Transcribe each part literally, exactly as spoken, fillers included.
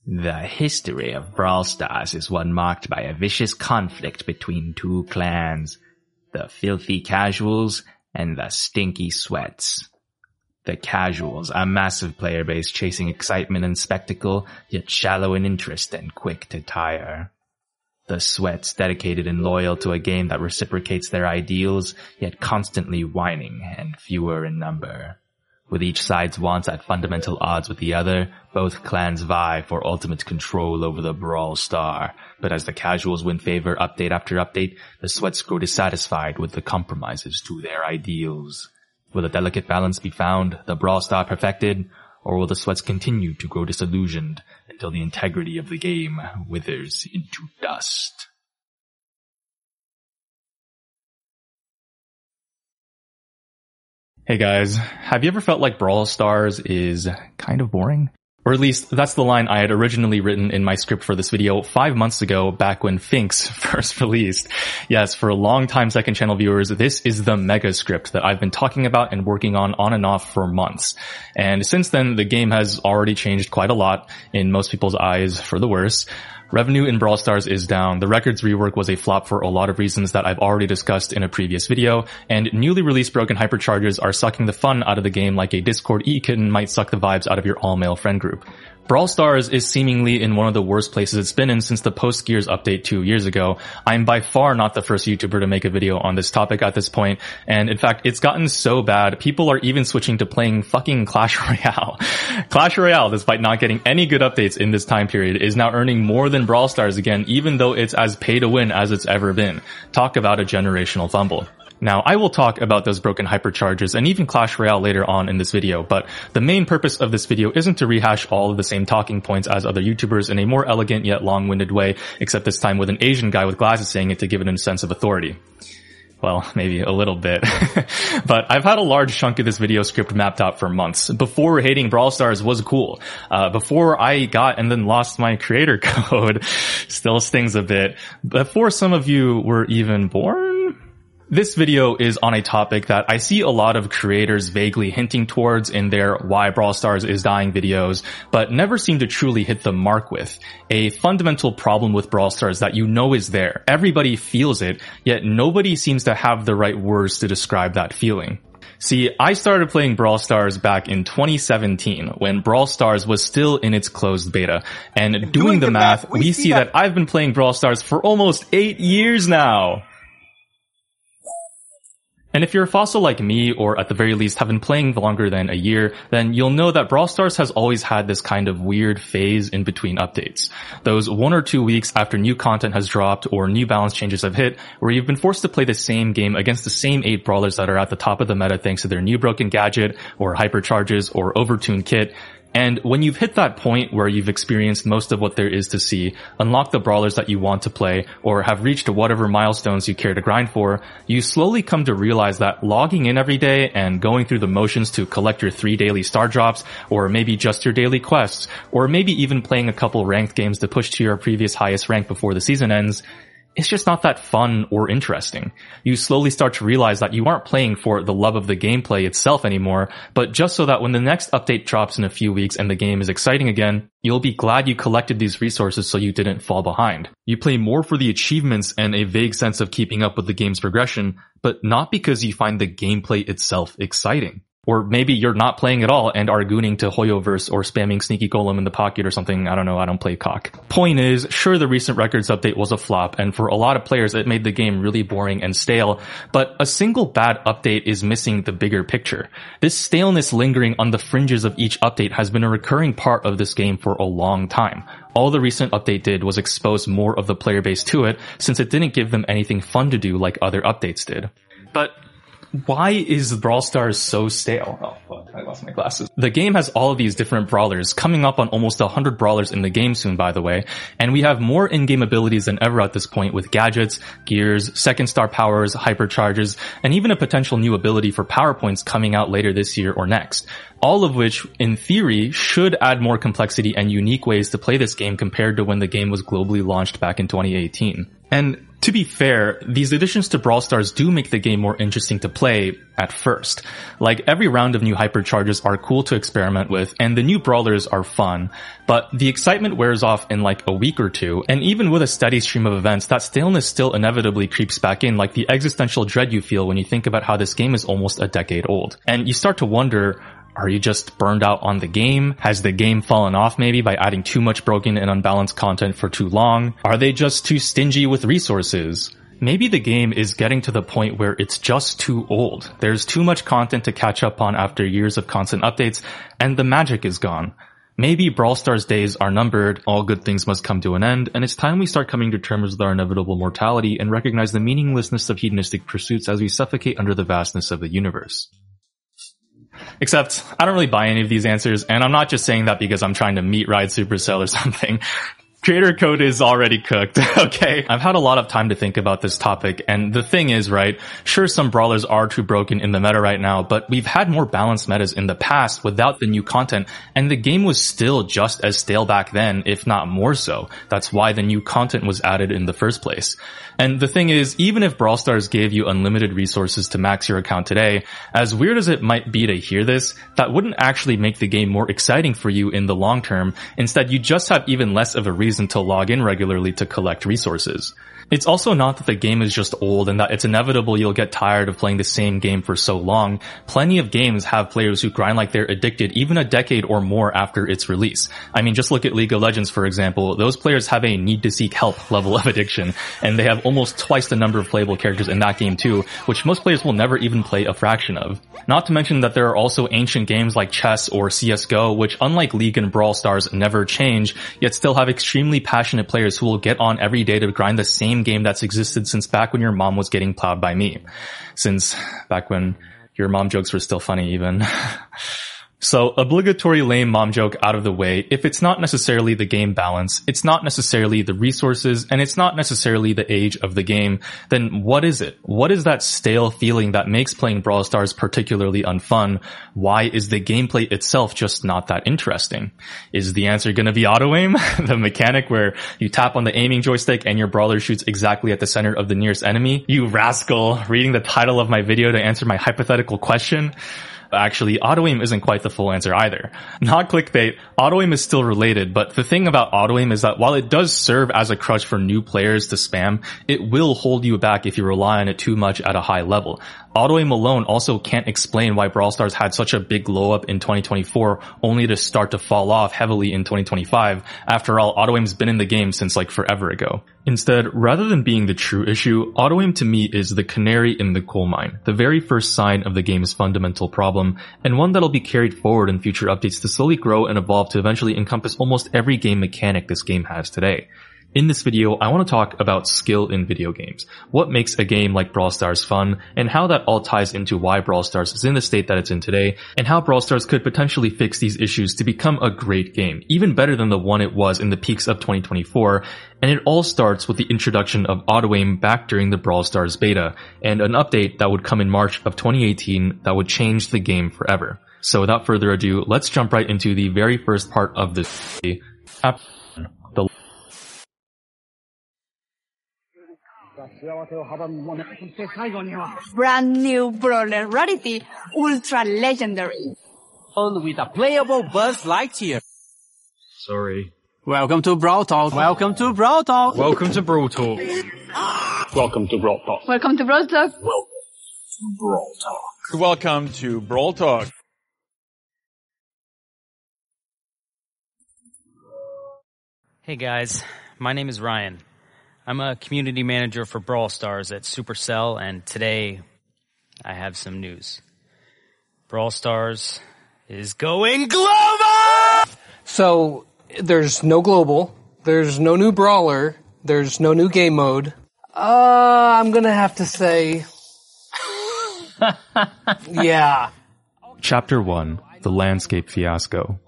The history of Brawl Stars is one marked by a vicious conflict between two clans, the Filthy Casuals and the Stinky Sweats. The Casuals, a massive player base chasing excitement and spectacle, yet shallow in interest and quick to tire. The Sweats, dedicated and loyal to a game that reciprocates their ideals, yet constantly whining and fewer in number. With each side's wants at fundamental odds with the other, both clans vie for ultimate control over the Brawl Star. But as the Casuals win favor update after update, the Sweats grow dissatisfied with the compromises to their ideals. Will a delicate balance be found, the Brawl Star perfected, or will the Sweats continue to grow disillusioned until the integrity of the game withers into dust? Hey guys, have you ever felt like Brawl Stars is kind of boring? Or at least, that's the line I had originally written in my script for this video five months ago, back when Finks first released. Yes, for long-time second channel viewers, this is the mega script that I've been talking about and working on on and off for months. And since then, the game has already changed quite a lot, in most people's eyes for the worse. Revenue in Brawl Stars is down, the records rework was a flop for a lot of reasons that I've already discussed in a previous video, and newly released broken hypercharges are sucking the fun out of the game like a Discord e-kitten might suck the vibes out of your all-male friend group. Brawl Stars is seemingly in one of the worst places it's been in since the post-Gears update two years ago. I'm by far not the first YouTuber to make a video on this topic at this point, and in fact, it's gotten so bad, people are even switching to playing fucking Clash Royale. Clash Royale, despite not getting any good updates in this time period, is now earning more than Brawl Stars again, even though it's as pay-to-win as it's ever been. Talk about a generational fumble. Now, I will talk about those broken hypercharges and even Clash Royale later on in this video, but the main purpose of this video isn't to rehash all of the same talking points as other YouTubers in a more elegant yet long-winded way, except this time with an Asian guy with glasses saying it to give it a sense of authority. Well, maybe a little bit. But I've had a large chunk of this video script mapped out for months. Before hating Brawl Stars was cool. Uh, before I got and then lost my creator code, still stings a bit. Before some of you were even born? This video is on a topic that I see a lot of creators vaguely hinting towards in their Why Brawl Stars is Dying videos, but never seem to truly hit the mark with. A fundamental problem with Brawl Stars that you know is there. Everybody feels it, yet nobody seems to have the right words to describe that feeling. See, I started playing Brawl Stars back in twenty seventeen, when Brawl Stars was still in its closed beta. And doing, doing the math, math we, we see that. that I've been playing Brawl Stars for almost eight years now. And if you're a fossil like me, or at the very least have been playing longer than a year, then you'll know that Brawl Stars has always had this kind of weird phase in between updates. Those one or two weeks after new content has dropped or new balance changes have hit, where you've been forced to play the same game against the same eight brawlers that are at the top of the meta thanks to their new broken gadget, or hypercharges, or overtuned kit. And when you've hit that point where you've experienced most of what there is to see, unlocked the brawlers that you want to play, or have reached whatever milestones you care to grind for, you slowly come to realize that logging in every day and going through the motions to collect your three daily star drops, or maybe just your daily quests, or maybe even playing a couple ranked games to push to your previous highest rank before the season ends, it's just not that fun or interesting. You slowly start to realize that you aren't playing for the love of the gameplay itself anymore, but just so that when the next update drops in a few weeks and the game is exciting again, you'll be glad you collected these resources so you didn't fall behind. You play more for the achievements and a vague sense of keeping up with the game's progression, but not because you find the gameplay itself exciting. Or maybe you're not playing at all and are gooning to Hoyoverse or spamming Sneaky Golem in the pocket or something. I don't know, I don't play cock. Point is, sure, the recent records update was a flop, and for a lot of players it made the game really boring and stale, but a single bad update is missing the bigger picture. This staleness lingering on the fringes of each update has been a recurring part of this game for a long time. All the recent update did was expose more of the player base to it, since it didn't give them anything fun to do like other updates did. But why is Brawl Stars so stale? Oh, fuck, I lost my glasses. The game has all of these different brawlers, coming up on almost one hundred brawlers in the game soon, by the way, and we have more in-game abilities than ever at this point with gadgets, gears, second star powers, hypercharges, and even a potential new ability for power points coming out later this year or next. All of which, in theory, should add more complexity and unique ways to play this game compared to when the game was globally launched back in twenty eighteen. And To be fair, these additions to Brawl Stars do make the game more interesting to play at first. Like, every round of new hypercharges are cool to experiment with, and the new brawlers are fun, but the excitement wears off in like a week or two, and even with a steady stream of events, that staleness still inevitably creeps back in, like the existential dread you feel when you think about how this game is almost a decade old. And you start to wonder, are you just burned out on the game? Has the game fallen off maybe by adding too much broken and unbalanced content for too long? Are they just too stingy with resources? Maybe the game is getting to the point where it's just too old. There's too much content to catch up on after years of constant updates, and the magic is gone. Maybe Brawl Stars days are numbered, all good things must come to an end, and it's time we start coming to terms with our inevitable mortality and recognize the meaninglessness of hedonistic pursuits as we suffocate under the vastness of the universe. Except, I don't really buy any of these answers, and I'm not just saying that because I'm trying to meet Ride Supercell or something. Creator code is already cooked, okay? I've had a lot of time to think about this topic, and the thing is, right, sure, some brawlers are too broken in the meta right now, but we've had more balanced metas in the past without the new content, and the game was still just as stale back then, if not more so. That's why the new content was added in the first place. And the thing is, even if Brawl Stars gave you unlimited resources to max your account today, as weird as it might be to hear this, that wouldn't actually make the game more exciting for you in the long term. Instead, you just have even less of a reason to log in regularly to collect resources. It's also not that the game is just old and that it's inevitable you'll get tired of playing the same game for so long. Plenty of games have players who grind like they're addicted even a decade or more after its release. I mean, just look at League of Legends, for example. Those players have a need to seek help level of addiction, and they have almost twice the number of playable characters in that game too, which most players will never even play a fraction of. Not to mention that there are also ancient games like chess or C S G O, which unlike League and Brawl Stars never change, yet still have extremely passionate players who will get on every day to grind the same game that's existed since back when your mom was getting plowed by me. Since back when your mom jokes were still funny even. So, obligatory lame mom joke out of the way, if it's not necessarily the game balance, it's not necessarily the resources, and it's not necessarily the age of the game, then what is it? What is that stale feeling that makes playing Brawl Stars particularly unfun? Why is the gameplay itself just not that interesting? Is the answer gonna be auto-aim? The mechanic where you tap on the aiming joystick and your brawler shoots exactly at the center of the nearest enemy? You rascal, reading the title of my video to answer my hypothetical question? Actually, auto-aim isn't quite the full answer either. Not clickbait, auto-aim is still related, but the thing about auto-aim is that while it does serve as a crutch for new players to spam, it will hold you back if you rely on it too much at a high level. Auto-aim alone also can't explain why Brawl Stars had such a big glow up in twenty twenty-four, only to start to fall off heavily in twenty twenty-five. After all, auto-aim's been in the game since like forever ago. Instead, rather than being the true issue, auto-aim to me is the canary in the coal mine, the very first sign of the game's fundamental problem, and one that'll be carried forward in future updates to slowly grow and evolve to eventually encompass almost every game mechanic this game has today. In this video, I want to talk about skill in video games, what makes a game like Brawl Stars fun, and how that all ties into why Brawl Stars is in the state that it's in today, and how Brawl Stars could potentially fix these issues to become a great game, even better than the one it was in the peaks of twenty twenty-four, and it all starts with the introduction of auto-aim back during the Brawl Stars beta, and an update that would come in March of twenty eighteen that would change the game forever. So without further ado, let's jump right into the very first part of this video. The Brand new Brawler Rarity, Ultra Legendary. And with a playable Buzz Lightyear. Sorry. Welcome to Brawl Talk. Welcome to Brawl Talk. Welcome to Brawl Talk. Welcome to Brawl Talk. Welcome to Brawl Talk. Welcome to Brawl Talk. Welcome to Brawl Talk. Hey guys, my name is Ryan. I'm a community manager for Brawl Stars at Supercell, and today I have some news. Brawl Stars is going global! So, there's no global, there's no new brawler, there's no new game mode. Uh, I'm gonna have to say... yeah. Chapter one, The Landscape Fiasco.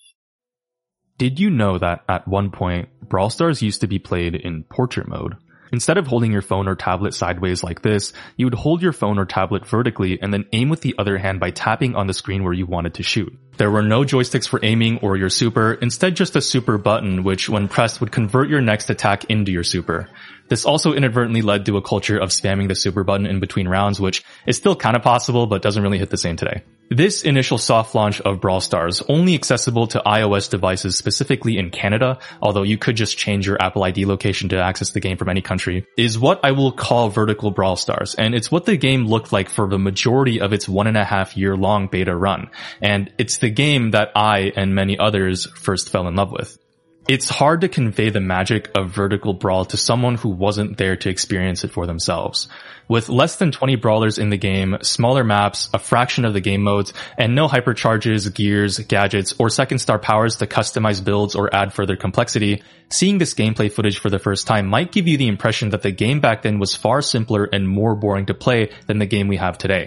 Did you know that at one point, Brawl Stars used to be played in portrait mode? Instead of holding your phone or tablet sideways like this, you would hold your phone or tablet vertically and then aim with the other hand by tapping on the screen where you wanted to shoot. There were no joysticks for aiming or your super, instead just a super button which when pressed would convert your next attack into your super. This also inadvertently led to a culture of spamming the super button in between rounds, which is still kind of possible but doesn't really hit the same today. This initial soft launch of Brawl Stars, only accessible to iOS devices specifically in Canada, although you could just change your Apple I D location to access the game from any country, is what I will call vertical Brawl Stars, and it's what the game looked like for the majority of its one and a half year long beta run, and it's the game that I and many others first fell in love with. It's hard to convey the magic of vertical brawl to someone who wasn't there to experience it for themselves. With less than twenty brawlers in the game, smaller maps, a fraction of the game modes, and no hypercharges, gears, gadgets, or second star powers to customize builds or add further complexity, seeing this gameplay footage for the first time might give you the impression that the game back then was far simpler and more boring to play than the game we have today.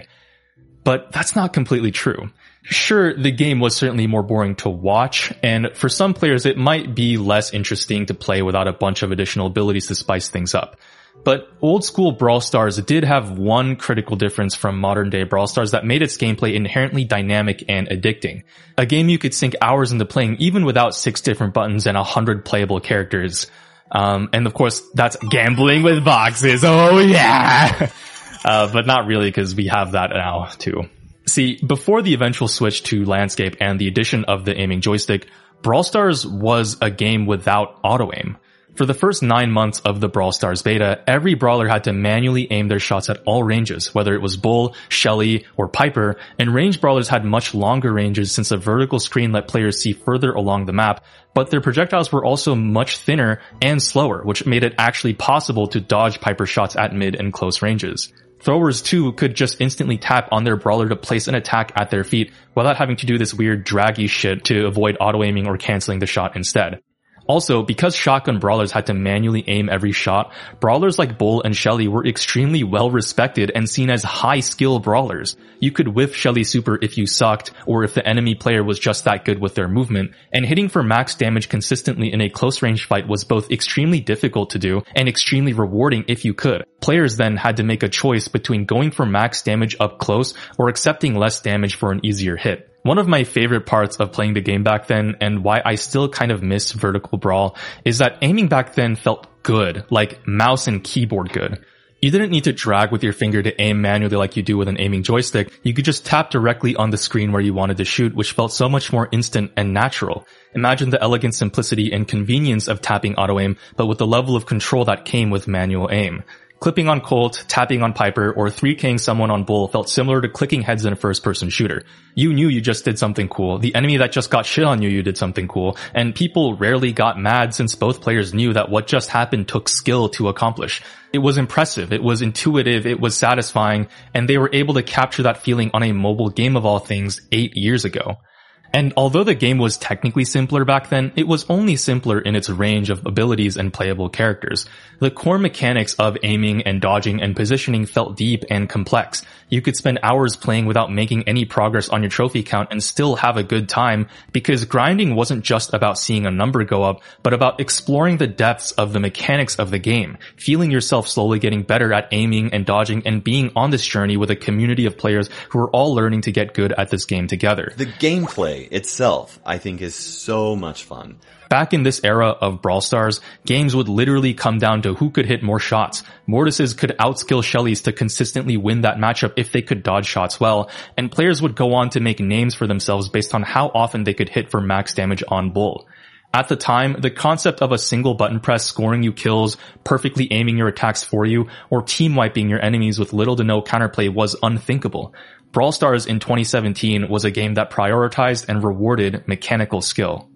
But that's not completely true. Sure, the game was certainly more boring to watch, and for some players it might be less interesting to play without a bunch of additional abilities to spice things up. But old school Brawl Stars did have one critical difference from modern day Brawl Stars that made its gameplay inherently dynamic and addicting. A game you could sink hours into playing even without six different buttons and a hundred playable characters. Um, and of course, that's gambling with boxes. Oh yeah! uh, but not really, because we have that now too. See, before the eventual switch to landscape and the addition of the aiming joystick, Brawl Stars was a game without auto-aim. For the first nine months of the Brawl Stars beta, every brawler had to manually aim their shots at all ranges, whether it was Bull, Shelly, or Piper, and ranged brawlers had much longer ranges since a vertical screen let players see further along the map, but their projectiles were also much thinner and slower, which made it actually possible to dodge Piper shots at mid and close ranges. Throwers too could just instantly tap on their brawler to place an attack at their feet without having to do this weird draggy shit to avoid auto-aiming or canceling the shot instead. Also, because shotgun brawlers had to manually aim every shot, brawlers like Bull and Shelly were extremely well respected and seen as high skill brawlers. You could whiff Shelly's super if you sucked, or if the enemy player was just that good with their movement, and hitting for max damage consistently in a close range fight was both extremely difficult to do and extremely rewarding if you could. Players then had to make a choice between going for max damage up close or accepting less damage for an easier hit. One of my favorite parts of playing the game back then, and why I still kind of miss vertical brawl, is that aiming back then felt good, like mouse and keyboard good. You didn't need to drag with your finger to aim manually like you do with an aiming joystick. You could just tap directly on the screen where you wanted to shoot, which felt so much more instant and natural. Imagine the elegant simplicity and convenience of tapping auto-aim, but with the level of control that came with manual aim. Clipping on Colt, tapping on Piper, or three K-ing someone on Bull felt similar to clicking heads in a first-person shooter. You knew you just did something cool, the enemy that just got shit on you, you did something cool, and people rarely got mad since both players knew that what just happened took skill to accomplish. It was impressive, it was intuitive, it was satisfying, and they were able to capture that feeling on a mobile game of all things eight years ago. And although the game was technically simpler back then, it was only simpler in its range of abilities and playable characters. The core mechanics of aiming and dodging and positioning felt deep and complex. You could spend hours playing without making any progress on your trophy count and still have a good time, because grinding wasn't just about seeing a number go up, but about exploring the depths of the mechanics of the game, feeling yourself slowly getting better at aiming and dodging, and being on this journey with a community of players who are all learning to get good at this game together. The gameplay itself, I think, is so much fun. Back in this era of Brawl Stars, games would literally come down to who could hit more shots. Mortises could outskill Shellys to consistently win that matchup if they could dodge shots well, and players would go on to make names for themselves based on how often they could hit for max damage on Bull. At the time, the concept of a single button press scoring you kills, perfectly aiming your attacks for you, or team wiping your enemies with little to no counterplay was unthinkable. Brawl Stars in twenty seventeen was a game that prioritized and rewarded mechanical skill.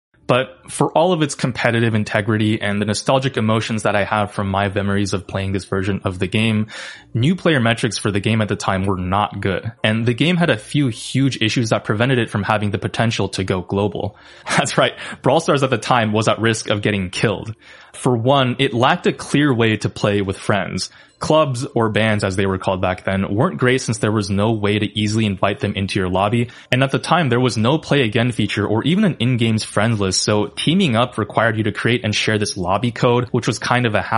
But for all of its competitive integrity and the nostalgic emotions that I have from my memories of playing this version of the game, new player metrics for the game at the time were not good. And the game had a few huge issues that prevented it from having the potential to go global. That's right, Brawl Stars at the time was at risk of getting killed. For one, it lacked a clear way to play with friends. Clubs, or bands as they were called back then, weren't great since there was no way to easily invite them into your lobby, and at the time there was no play again feature or even an in-games friends list, so teaming up required you to create and share this lobby code, which was kind of a hassle.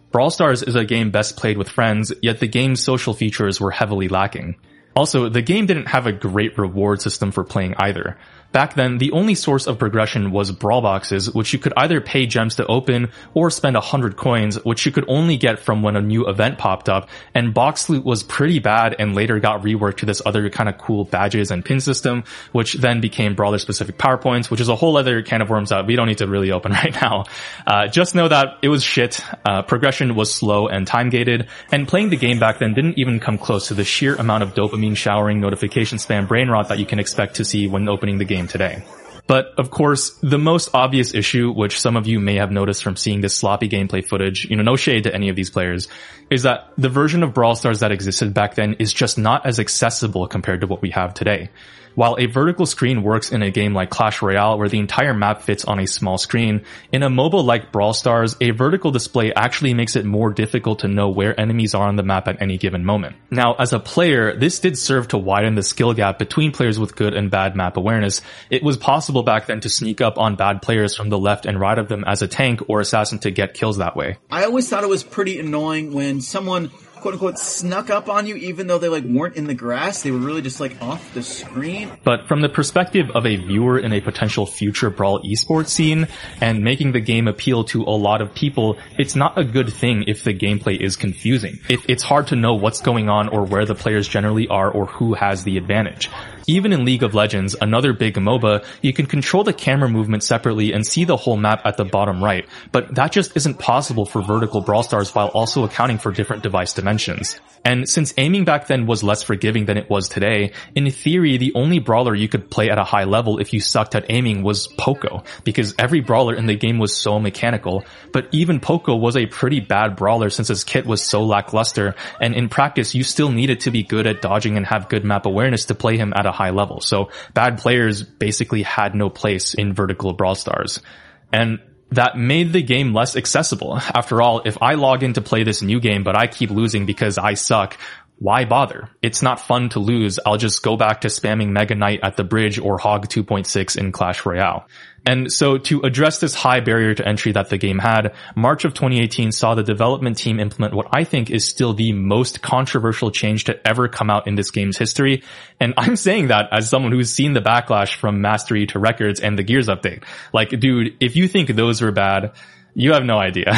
Brawl Stars is a game best played with friends, yet the game's social features were heavily lacking. Also, the game didn't have a great reward system for playing either. Back then, the only source of progression was Brawl Boxes, which you could either pay gems to open or spend one hundred coins, which you could only get from when a new event popped up, and Box Loot was pretty bad and later got reworked to this other kind of cool badges and pin system, which then became Brawler-specific power points, which is a whole other can of worms that we don't need to really open right now. Uh, just know that it was shit, uh, progression was slow and time-gated, and playing the game back then didn't even come close to the sheer amount of dopamine showering, notification spam, brain rot that you can expect to see when opening the game today. But, of course, the most obvious issue, which some of you may have noticed from seeing this sloppy gameplay footage, you know, no shade to any of these players, is that the version of Brawl Stars that existed back then is just not as accessible compared to what we have today. While a vertical screen works in a game like Clash Royale where the entire map fits on a small screen, in a MOBA like Brawl Stars, a vertical display actually makes it more difficult to know where enemies are on the map at any given moment. Now, as a player, this did serve to widen the skill gap between players with good and bad map awareness. It was possible back then to sneak up on bad players from the left and right of them as a tank or assassin to get kills that way. I always thought it was pretty annoying when someone quote unquote snuck up on you even though they like weren't in the grass. They were really just like off the screen. But from the perspective of a viewer in a potential future Brawl esports scene and making the game appeal to a lot of people, it's not a good thing if the gameplay is confusing. If it's hard to know what's going on or where the players generally are or who has the advantage. Even in League of Legends, another big MOBA, you can control the camera movement separately and see the whole map at the bottom right, but that just isn't possible for vertical Brawl Stars while also accounting for different device dimensions. And since aiming back then was less forgiving than it was today, in theory, the only brawler you could play at a high level if you sucked at aiming was Poco, because every brawler in the game was so mechanical, but even Poco was a pretty bad brawler since his kit was so lackluster, and in practice, you still needed to be good at dodging and have good map awareness to play him at a high level. So bad players basically had no place in vertical Brawl Stars. And that made the game less accessible. After all, if I log in to play this new game but I keep losing because I suck, why bother? It's not fun to lose. I'll just go back to spamming Mega Knight at the bridge or Hog two point six in Clash Royale. And so to address this high barrier to entry that the game had, March of twenty eighteen saw the development team implement what I think is still the most controversial change to ever come out in this game's history. And I'm saying that as someone who's seen the backlash from Mastery to Records and the Gears update. Like, dude, if you think those were bad, you have no idea.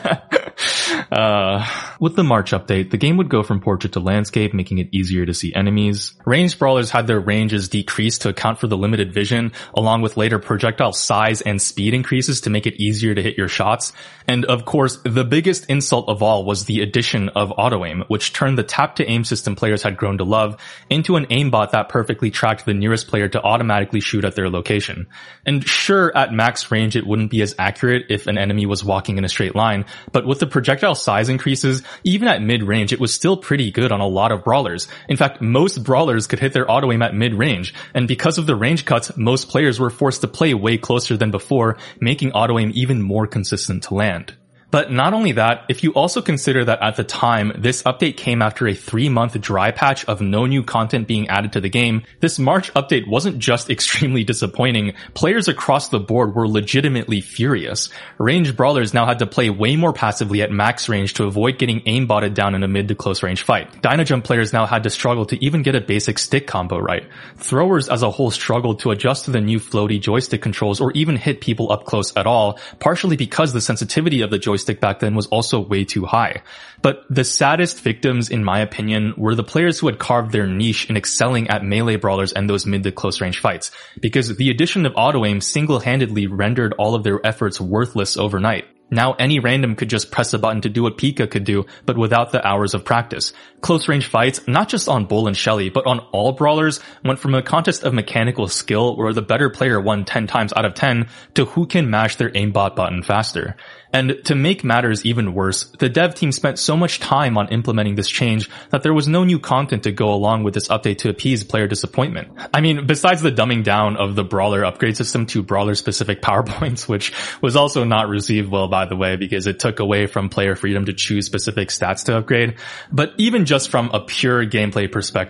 Uh, with the March update, the game would go from portrait to landscape, making it easier to see enemies. Ranged brawlers had their ranges decreased to account for the limited vision, along with later projectile size and speed increases to make it easier to hit your shots. And of course, the biggest insult of all was the addition of auto-aim, which turned the tap-to-aim system players had grown to love into an aimbot that perfectly tracked the nearest player to automatically shoot at their location. And sure, at max range it wouldn't be as accurate if an enemy was walking in a straight line, but with the projectile size increases, even at mid-range, it was still pretty good on a lot of brawlers. In fact, most brawlers could hit their auto-aim at mid-range, and because of the range cuts, most players were forced to play way closer than before, making auto-aim even more consistent to land. But not only that, if you also consider that at the time, this update came after a three-month dry patch of no new content being added to the game, this March update wasn't just extremely disappointing. Players across the board were legitimately furious. Ranged brawlers now had to play way more passively at max range to avoid getting aimbotted down in a mid to close range fight. Dynajump players now had to struggle to even get a basic stick combo right. Throwers as a whole struggled to adjust to the new floaty joystick controls or even hit people up close at all, partially because the sensitivity of the joystick Joystick back then was also way too high. But the saddest victims, in my opinion, were the players who had carved their niche in excelling at melee brawlers and those mid to close range fights, because the addition of auto-aim single-handedly rendered all of their efforts worthless overnight. Now any random could just press a button to do what Pika could do, but without the hours of practice. Close range fights, not just on Bull and Shelly, but on all brawlers, went from a contest of mechanical skill where the better player won ten times out of ten to who can mash their aimbot button faster. And to make matters even worse, the dev team spent so much time on implementing this change that there was no new content to go along with this update to appease player disappointment. I mean, besides the dumbing down of the brawler upgrade system to brawler-specific power points, which was also not received well, by the way, because it took away from player freedom to choose specific stats to upgrade. But even just from a pure gameplay perspective,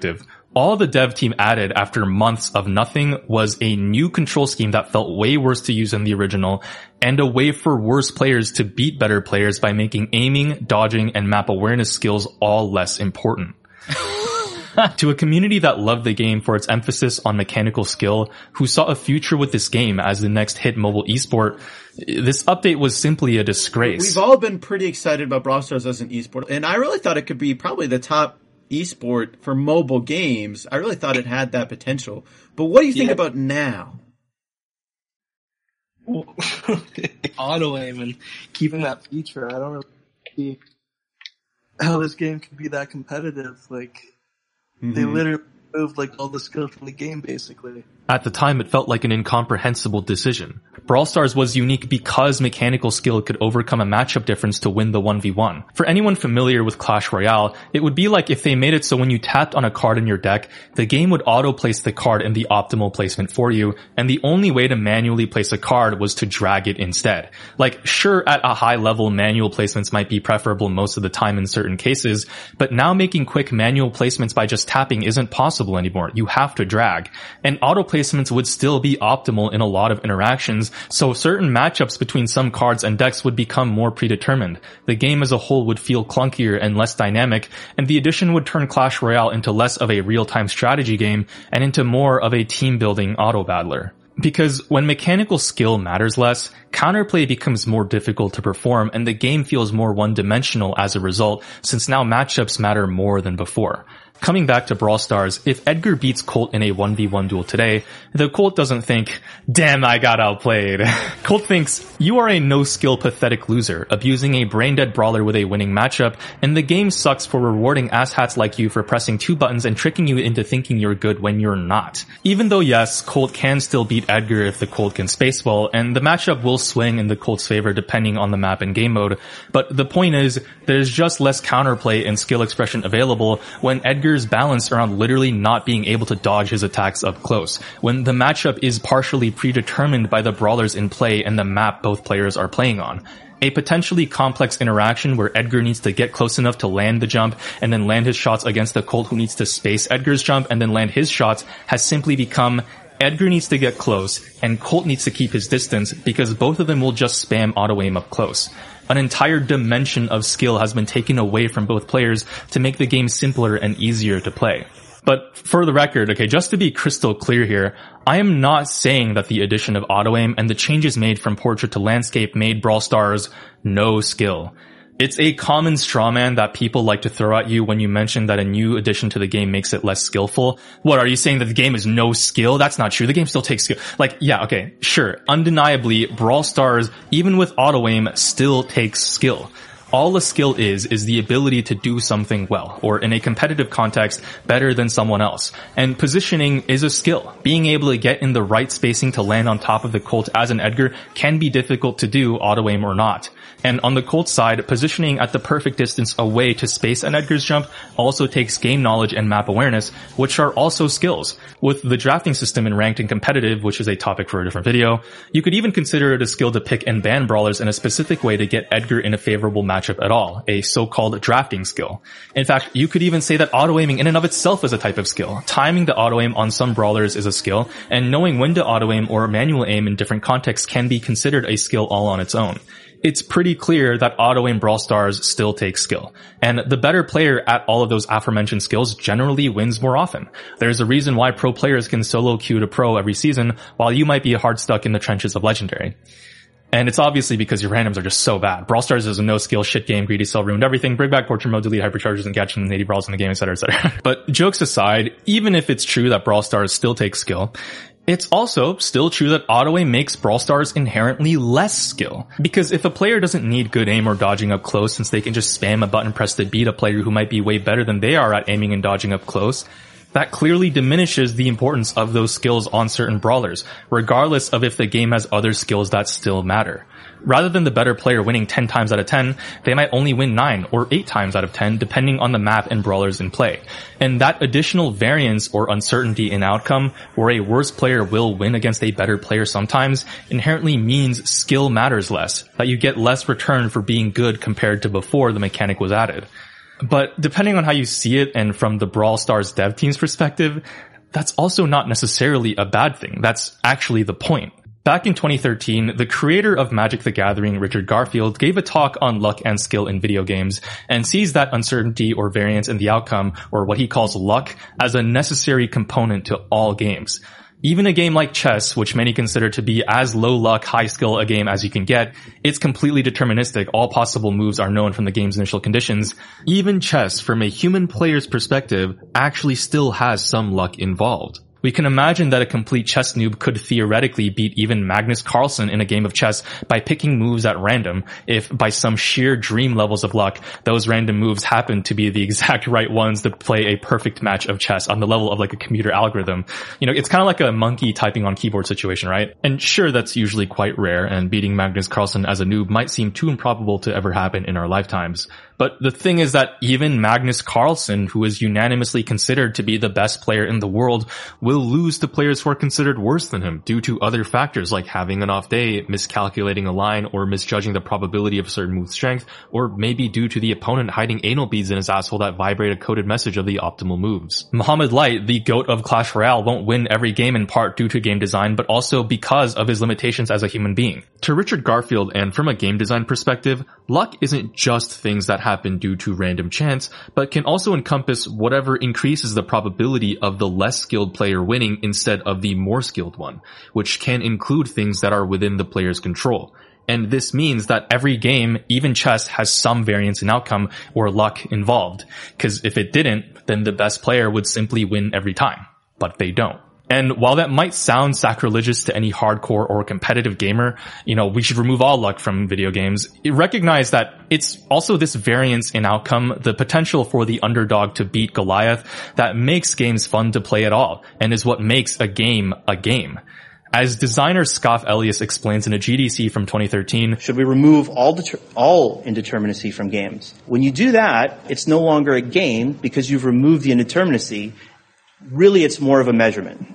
All the dev team added after months of nothing was a new control scheme that felt way worse to use than the original, and a way for worse players to beat better players by making aiming, dodging, and map awareness skills all less important. To a community that loved the game for its emphasis on mechanical skill, who saw a future with this game as the next hit mobile esport, this update was simply a disgrace. We've all been pretty excited about Brawl Stars as an esport, and I really thought it could be probably the top esport for mobile games. I really thought it had that potential. But what do you think yeah. about now? Well, auto aim and keeping that feature, I don't really see how this game could be that competitive. Like, mm-hmm. they literally removed like all the skills from the game, basically. At the time, it felt like an incomprehensible decision. Brawl Stars was unique because mechanical skill could overcome a matchup difference to win the one v one. For anyone familiar with Clash Royale, it would be like if they made it so when you tapped on a card in your deck, the game would auto-place the card in the optimal placement for you, and the only way to manually place a card was to drag it instead. Like, sure, at a high level, manual placements might be preferable most of the time in certain cases, but now making quick manual placements by just tapping isn't possible anymore. You have to drag. And auto placements would still be optimal in a lot of interactions, so certain matchups between some cards and decks would become more predetermined. The game as a whole would feel clunkier and less dynamic, and the addition would turn Clash Royale into less of a real-time strategy game and into more of a team-building auto-battler. Because when mechanical skill matters less, counterplay becomes more difficult to perform, and the game feels more one-dimensional as a result, since now matchups matter more than before. Coming back to Brawl Stars, if Edgar beats Colt in a one v one duel today, the Colt doesn't think, damn, I got outplayed. Colt thinks, you are a no-skill pathetic loser, abusing a brain-dead brawler with a winning matchup, and the game sucks for rewarding asshats like you for pressing two buttons and tricking you into thinking you're good when you're not. Even though yes, Colt can still beat Edgar if the Colt can space well, and the matchup will swing in the Colt's favor depending on the map and game mode, but the point is, there's just less counterplay and skill expression available when Edgar is balanced around literally not being able to dodge his attacks up close, when the matchup is partially predetermined by the brawlers in play and the map both players are playing on. A potentially complex interaction where Edgar needs to get close enough to land the jump and then land his shots against the Colt who needs to space Edgar's jump and then land his shots has simply become Edgar needs to get close and Colt needs to keep his distance because both of them will just spam auto aim up close. An entire dimension of skill has been taken away from both players to make the game simpler and easier to play. But for the record, okay, just to be crystal clear here, I am not saying that the addition of auto aim and the changes made from portrait to landscape made Brawl Stars no skill. It's a common strawman that people like to throw at you when you mention that a new addition to the game makes it less skillful. What, are you saying that the game is no skill? That's not true. The game still takes skill. Like, yeah, okay, sure. Undeniably, Brawl Stars, even with auto aim, still takes skill. All a skill is, is the ability to do something well, or in a competitive context, better than someone else. And positioning is a skill. Being able to get in the right spacing to land on top of the Colt as an Edgar can be difficult to do, auto aim or not. And on the Colt side, positioning at the perfect distance away to space an Edgar's jump also takes game knowledge and map awareness, which are also skills. With the drafting system in ranked and competitive, which is a topic for a different video, you could even consider it a skill to pick and ban brawlers in a specific way to get Edgar in a favorable matchup at all, a so-called drafting skill. In fact, you could even say that auto-aiming in and of itself is a type of skill. Timing the auto-aim on some brawlers is a skill, and knowing when to auto-aim or manual aim in different contexts can be considered a skill all on its own. It's pretty clear that auto-aim Brawl Stars still takes skill. And the better player at all of those aforementioned skills generally wins more often. There's a reason why pro players can solo queue to pro every season, while you might be hard stuck in the trenches of Legendary. And it's obviously because your randoms are just so bad. Brawl Stars is a no-skill shit game, greedy cell ruined everything, bring back portrait mode, delete hyperchargers and catch them eighty brawls in the game, et cetera, et cetera. But jokes aside, even if it's true that Brawl Stars still takes skill, it's also still true that auto-aim makes Brawl Stars inherently less skill. Because if a player doesn't need good aim or dodging up close, since they can just spam a button press to beat a player who might be way better than they are at aiming and dodging up close, that clearly diminishes the importance of those skills on certain brawlers, regardless of if the game has other skills that still matter. Rather than the better player winning ten times out of ten, they might only win nine or eight times out of ten depending on the map and brawlers in play. And that additional variance or uncertainty in outcome, where a worse player will win against a better player sometimes, inherently means skill matters less, that you get less return for being good compared to before the mechanic was added. But depending on how you see it and from the Brawl Stars dev team's perspective, that's also not necessarily a bad thing. That's actually the point. Back in twenty thirteen, the creator of Magic the Gathering, Richard Garfield, gave a talk on luck and skill in video games and sees that uncertainty or variance in the outcome, or what he calls luck, as a necessary component to all games. Even a game like chess, which many consider to be as low luck, high skill a game as you can get, it's completely deterministic. All possible moves are known from the game's initial conditions. Even chess, from a human player's perspective, actually still has some luck involved. We can imagine that a complete chess noob could theoretically beat even Magnus Carlsen in a game of chess by picking moves at random, if by some sheer dream levels of luck, those random moves happen to be the exact right ones to play a perfect match of chess on the level of like a computer algorithm. You know, it's kind of like a monkey typing on keyboard situation, right? And sure, that's usually quite rare, and beating Magnus Carlsen as a noob might seem too improbable to ever happen in our lifetimes. But the thing is that even Magnus Carlsen, who is unanimously considered to be the best player in the world, will lose to players who are considered worse than him due to other factors like having an off day, miscalculating a line, or misjudging the probability of a certain move's strength, or maybe due to the opponent hiding anal beads in his asshole that vibrate a coded message of the optimal moves. Muhammad Light, the GOAT of Clash Royale, won't win every game in part due to game design, but also because of his limitations as a human being. To Richard Garfield, and from a game design perspective, luck isn't just things that happen due to random chance, but can also encompass whatever increases the probability of the less skilled player winning instead of the more skilled one, which can include things that are within the player's control. And this means that every game, even chess, has some variance in outcome or luck involved. Because if it didn't, then the best player would simply win every time. But they don't. And while that might sound sacrilegious to any hardcore or competitive gamer, you know, we should remove all luck from video games, recognize that it's also this variance in outcome, the potential for the underdog to beat Goliath, that makes games fun to play at all, and is what makes a game a game. As designer Scoff Elias explains in a G D C from twenty thirteen, should we remove all deter- all indeterminacy from games? When you do that, it's no longer a game because you've removed the indeterminacy. Really, it's more of a measurement.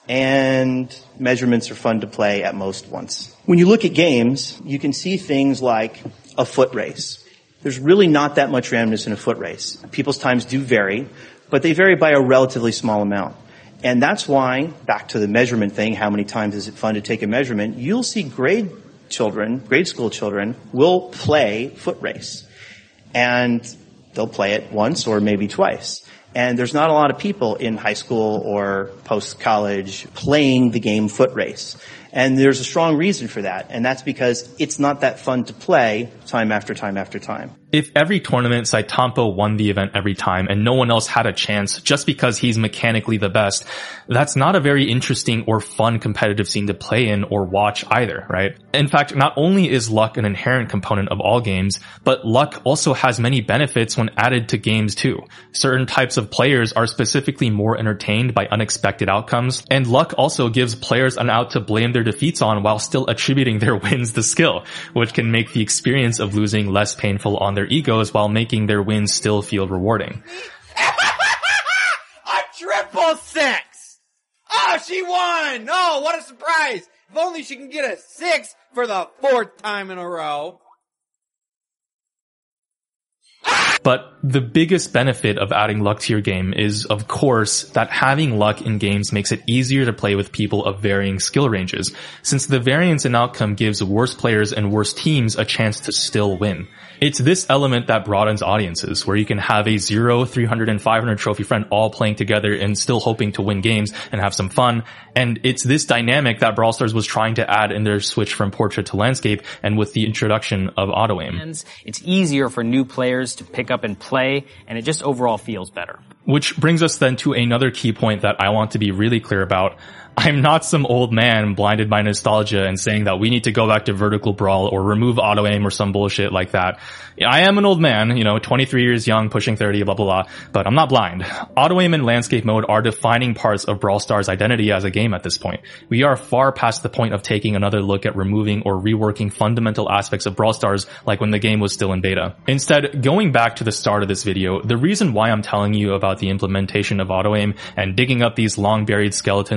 And measurements are fun to play at most once. When you look at games, you can see things like a foot race. There's really not that much randomness in a foot race. People's times do vary, but they vary by a relatively small amount. And that's why, back to the measurement thing, how many times is it fun to take a measurement, you'll see grade children, grade school children, will play foot race. And they'll play it once or maybe twice. And there's not a lot of people in high school or post-college playing the game foot race. And there's a strong reason for that. And that's because it's not that fun to play time after time after time. If every tournament Saitampo won the event every time and no one else had a chance just because he's mechanically the best, that's not a very interesting or fun competitive scene to play in or watch either, right? In fact, not only is luck an inherent component of all games, but luck also has many benefits when added to games too. Certain types of players are specifically more entertained by unexpected outcomes, and luck also gives players an out to blame their defeats on while still attributing their wins to skill, which can make the experience of losing less painful on their egos while making their wins still feel rewarding. A triple six! Oh, she won! Oh, what a surprise! If only she can get a six for the fourth time in a row. But the biggest benefit of adding luck to your game is, of course, that having luck in games makes it easier to play with people of varying skill ranges, since the variance in outcome gives worse players and worse teams a chance to still win. It's this element that broadens audiences, where you can have a zero, three hundred, and five hundred trophy friend all playing together and still hoping to win games and have some fun. And it's this dynamic that Brawl Stars was trying to add in their switch from portrait to landscape and with the introduction of auto aim. It's easier for new players to pick up and play, and it just overall feels better. Which brings us then to another key point that I want to be really clear about. I'm not some old man blinded by nostalgia and saying that we need to go back to vertical brawl or remove auto aim or some bullshit like that. I am an old man, you know, twenty-three years young, pushing thirty, blah, blah, blah, but I'm not blind. Auto aim and landscape mode are defining parts of Brawl Stars' identity as a game at this point. We are far past the point of taking another look at removing or reworking fundamental aspects of Brawl Stars like when the game was still in beta. Instead, going back to the start of this video, the reason why I'm telling you about the implementation of auto aim and digging up these long buried skeletons in the closet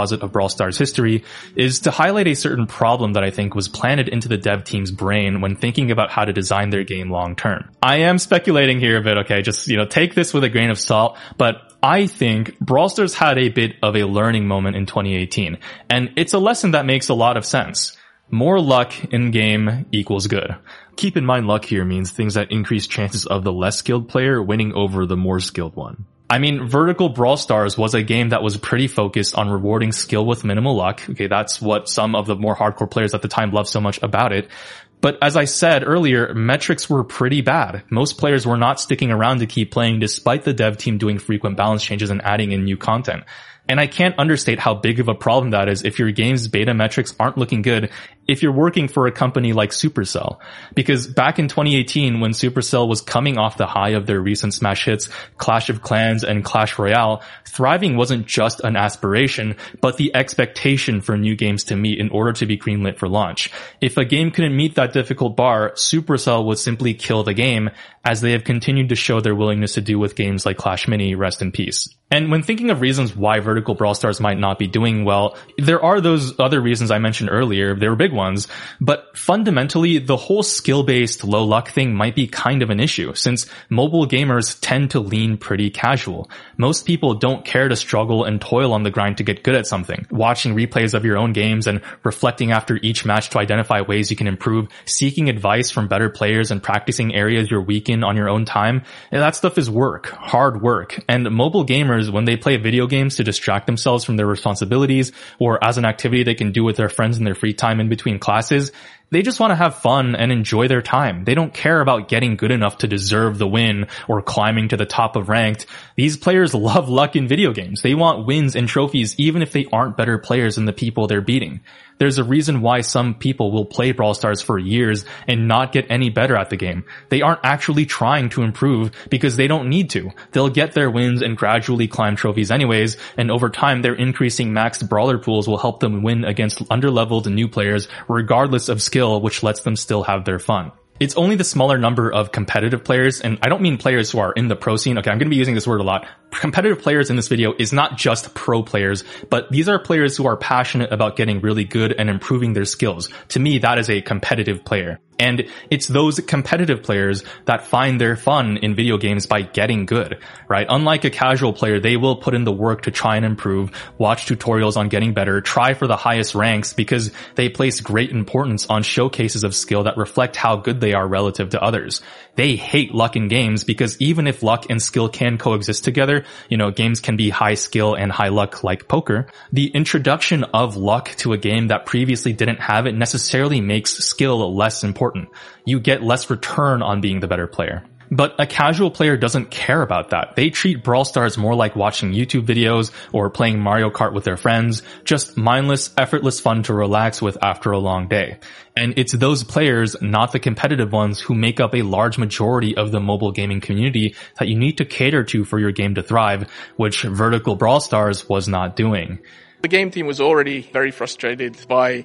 composite of Brawl Stars history is to highlight a certain problem that I think was planted into the dev team's brain when thinking about how to design their game long term. I am speculating here a bit, okay, just, you know, take this with a grain of salt, but I think Brawl Stars had a bit of a learning moment in twenty eighteen, and it's a lesson that makes a lot of sense. More luck in game equals good. Keep in mind, luck here means things that increase chances of the less skilled player winning over the more skilled one. I mean, Vertical Brawl Stars was a game that was pretty focused on rewarding skill with minimal luck. Okay, that's what some of the more hardcore players at the time loved so much about it. But as I said earlier, metrics were pretty bad. Most players were not sticking around to keep playing despite the dev team doing frequent balance changes and adding in new content. And I can't understate how big of a problem that is if your game's beta metrics aren't looking good if you're working for a company like Supercell. Because back in twenty eighteen, when Supercell was coming off the high of their recent smash hits, Clash of Clans and Clash Royale, thriving wasn't just an aspiration, but the expectation for new games to meet in order to be greenlit for launch. If a game couldn't meet that difficult bar, Supercell would simply kill the game, as they have continued to show their willingness to do with games like Clash Mini, rest in peace. And when thinking of reasons why Vertical Brawl Stars might not be doing well, there are those other reasons I mentioned earlier. They were big ones, but fundamentally, the whole skill-based low luck thing might be kind of an issue, since mobile gamers tend to lean pretty casual. Most people don't care to struggle and toil on the grind to get good at something. Watching replays of your own games and reflecting after each match to identify ways you can improve, seeking advice from better players and practicing areas you're weak in on your own time, that stuff is work, hard work. And mobile gamers, when they play video games to distract themselves from their responsibilities or as an activity they can do with their friends in their free time in between classes, they just want to have fun and enjoy their time. They don't care about getting good enough to deserve the win or climbing to the top of ranked. These players love luck in video games. They want wins and trophies even if they aren't better players than the people they're beating. There's a reason why some people will play Brawl Stars for years and not get any better at the game. They aren't actually trying to improve because they don't need to. They'll get their wins and gradually climb trophies anyways, and over time their increasing maxed brawler pools will help them win against underleveled new players regardless of skill, which lets them still have their fun. It's only the smaller number of competitive players, and I don't mean players who are in the pro scene. Okay, I'm going to be using this word a lot. Competitive players in this video is not just pro players, but these are players who are passionate about getting really good and improving their skills. To me, that is a competitive player. And it's those competitive players that find their fun in video games by getting good, right? Unlike a casual player, they will put in the work to try and improve, watch tutorials on getting better, try for the highest ranks because they place great importance on showcases of skill that reflect how good they are relative to others. They hate luck in games because even if luck and skill can coexist together, you know, games can be high skill and high luck like poker. The introduction of luck to a game that previously didn't have it necessarily makes skill less important. You get less return on being the better player. But a casual player doesn't care about that. They treat Brawl Stars more like watching YouTube videos or playing Mario Kart with their friends, just mindless, effortless fun to relax with after a long day. And it's those players, not the competitive ones, who make up a large majority of the mobile gaming community that you need to cater to for your game to thrive, which Vertical Brawl Stars was not doing. The game team was already very frustrated by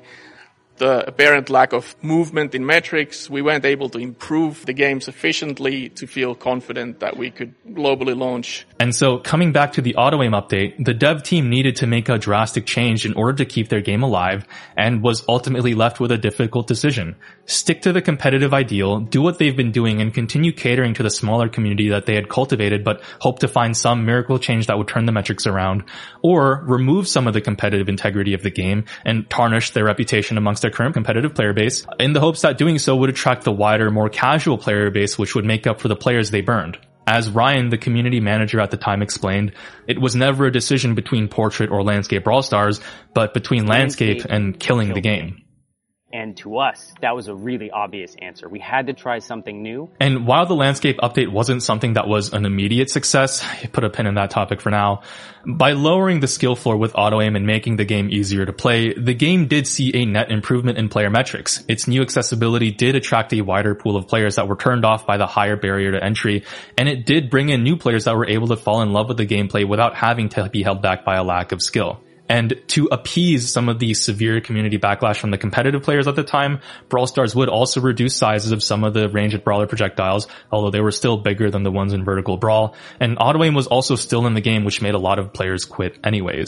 the apparent lack of movement in metrics. We weren't able to improve the game sufficiently to feel confident that we could globally launch. And so coming back to the auto aim update, the dev team needed to make a drastic change in order to keep their game alive and was ultimately left with a difficult decision. Stick to the competitive ideal, do what they've been doing, and continue catering to the smaller community that they had cultivated but hope to find some miracle change that would turn the metrics around, or remove some of the competitive integrity of the game and tarnish their reputation amongst their current competitive player base in the hopes that doing so would attract the wider, more casual player base which would make up for the players they burned. As Ryan, the community manager at the time, explained, it was never a decision between Portrait or Landscape Brawl Stars, but between Landscape, Landscape and killing the game. And to us, that was a really obvious answer. We had to try something new. And while the Landscape update wasn't something that was an immediate success, put a pin in that topic for now, by lowering the skill floor with auto-aim and making the game easier to play, the game did see a net improvement in player metrics. Its new accessibility did attract a wider pool of players that were turned off by the higher barrier to entry, and it did bring in new players that were able to fall in love with the gameplay without having to be held back by a lack of skill. And to appease some of the severe community backlash from the competitive players at the time, Brawl Stars would also reduce sizes of some of the ranged brawler projectiles, although they were still bigger than the ones in Vertical Brawl. And auto-aim was also still in the game, which made a lot of players quit anyways.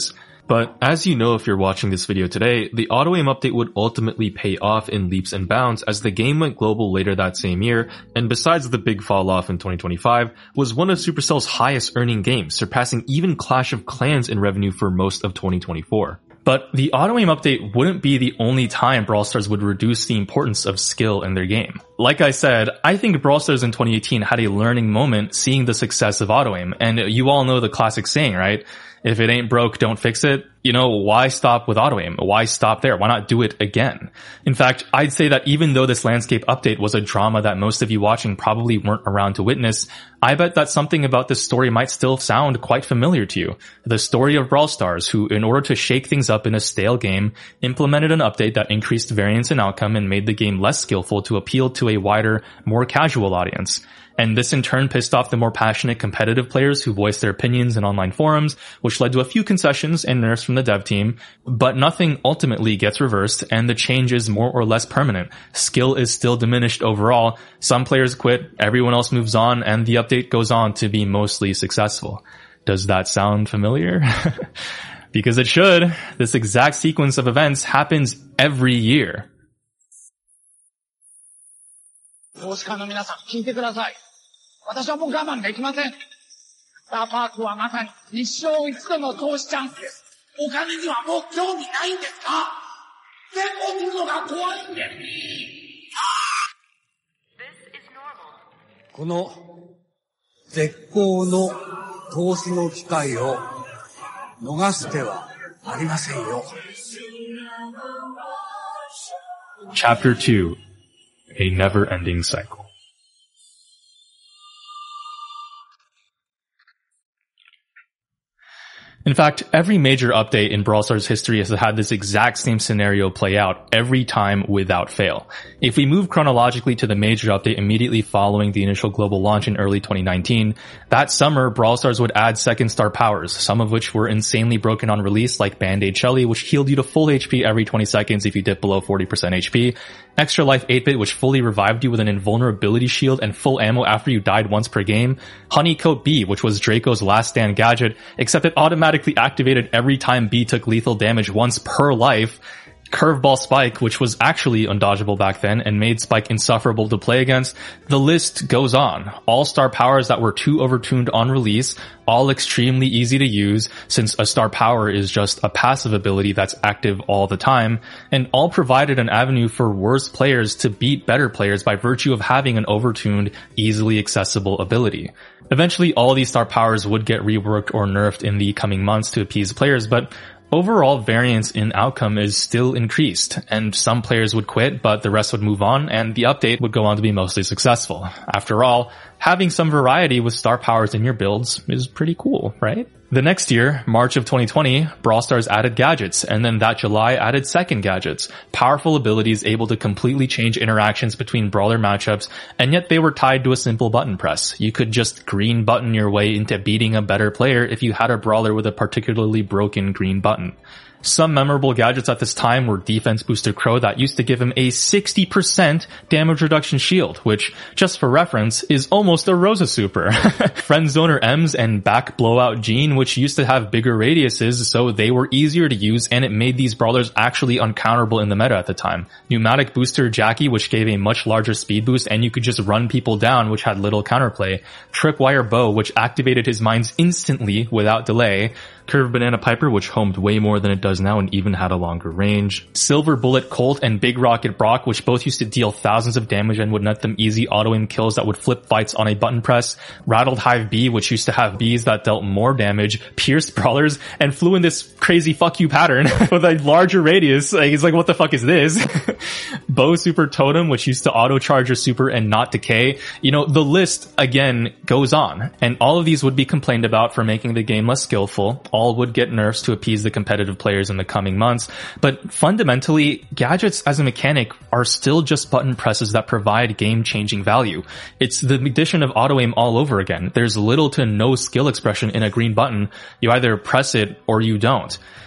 But as you know if you're watching this video today, the auto-aim update would ultimately pay off in leaps and bounds as the game went global later that same year, and besides the big fall off in twenty twenty-five, was one of Supercell's highest earning games, surpassing even Clash of Clans in revenue for most of twenty twenty-four. But the auto-aim update wouldn't be the only time Brawl Stars would reduce the importance of skill in their game. Like I said, I think Brawl Stars in twenty eighteen had a learning moment seeing the success of auto-aim, and you all know the classic saying, right? If it ain't broke, don't fix it. You know, why stop with auto-aim? Why stop there? Why not do it again? In fact, I'd say that even though this landscape update was a drama that most of you watching probably weren't around to witness, I bet that something about this story might still sound quite familiar to you. The story of Brawl Stars, who, in order to shake things up in a stale game, implemented an update that increased variance in outcome and made the game less skillful to appeal to a wider, more casual audience. And this in turn pissed off the more passionate competitive players who voiced their opinions in online forums, which led to a few concessions and nerfs from the dev team, but nothing ultimately gets reversed and the change is more or less permanent. Skill is still diminished overall, some players quit, everyone else moves on, and the update goes on to be mostly successful. Does that sound familiar? Because it should. This exact sequence of events happens every year. 投資家の皆さん、聞いてください。私はもう我慢できません。スターパークはまさに一生一度の投資チャンスです。お金にはもう興味ないんですか？成功するのが怖いんです。 この絶好の投資の機会を逃す手はありませんよ。 Chapter two. A never-ending cycle. In fact, every major update in Brawl Stars history has had this exact same scenario play out every time without fail. If we move chronologically to the major update immediately following the initial global launch in early twenty nineteen, that summer Brawl Stars would add second star powers, some of which were insanely broken on release like Band-Aid Shelly, which healed you to full H P every twenty seconds if you dip below forty percent H P, Extra Life eight bit which fully revived you with an invulnerability shield and full ammo after you died once per game, Honeycoat B, which was Draco's last stand gadget, except it automatically activated every time B took lethal damage once per life, Curveball Spike, which was actually undodgeable back then and made Spike insufferable to play against. The list goes on. All-star powers that were too overtuned on release, all extremely easy to use since a star power is just a passive ability that's active all the time, and all provided an avenue for worse players to beat better players by virtue of having an overtuned, easily accessible ability. Eventually, all these star powers would get reworked or nerfed in the coming months to appease players, but overall variance in outcome is still increased, and some players would quit, but the rest would move on, and the update would go on to be mostly successful. After all, having some variety with star powers in your builds is pretty cool, right? The next year, March of twenty twenty, Brawl Stars added gadgets, and then that July added second gadgets, powerful abilities able to completely change interactions between brawler matchups, and yet they were tied to a simple button press. You could just green button your way into beating a better player if you had a brawler with a particularly broken green button. Some memorable gadgets at this time were Defense Booster Crow that used to give him a sixty percent damage reduction shield, which, just for reference, is almost a Rosa Super. Friend Zoner M's and Back Blowout Gene, which used to have bigger radiuses, so they were easier to use and it made these brawlers actually uncounterable in the meta at the time. Pneumatic Booster Jackie, which gave a much larger speed boost and you could just run people down, which had little counterplay. Tripwire Bow, which activated his mines instantly without delay. Curved Banana Piper, which homed way more than it does now and even had a longer range. Silver Bullet Colt and Big Rocket Brock, which both used to deal thousands of damage and would net them easy auto-aim kills that would flip fights on a button press. Rattled Hive B, which used to have bees that dealt more damage, pierced brawlers, and flew in this crazy fuck you pattern with a larger radius. Like, it's like, what the fuck is this? Bow Super Totem, which used to auto-charge your super and not decay. You know, the list, again, goes on. And all of these would be complained about for making the game less skillful. All would get nerfs to appease the competitive players in the coming months, but fundamentally, gadgets as a mechanic are still just button presses that provide game-changing value. It's the addition of auto-aim all over again. There's little to no skill expression in a green button. You either press it or you don't.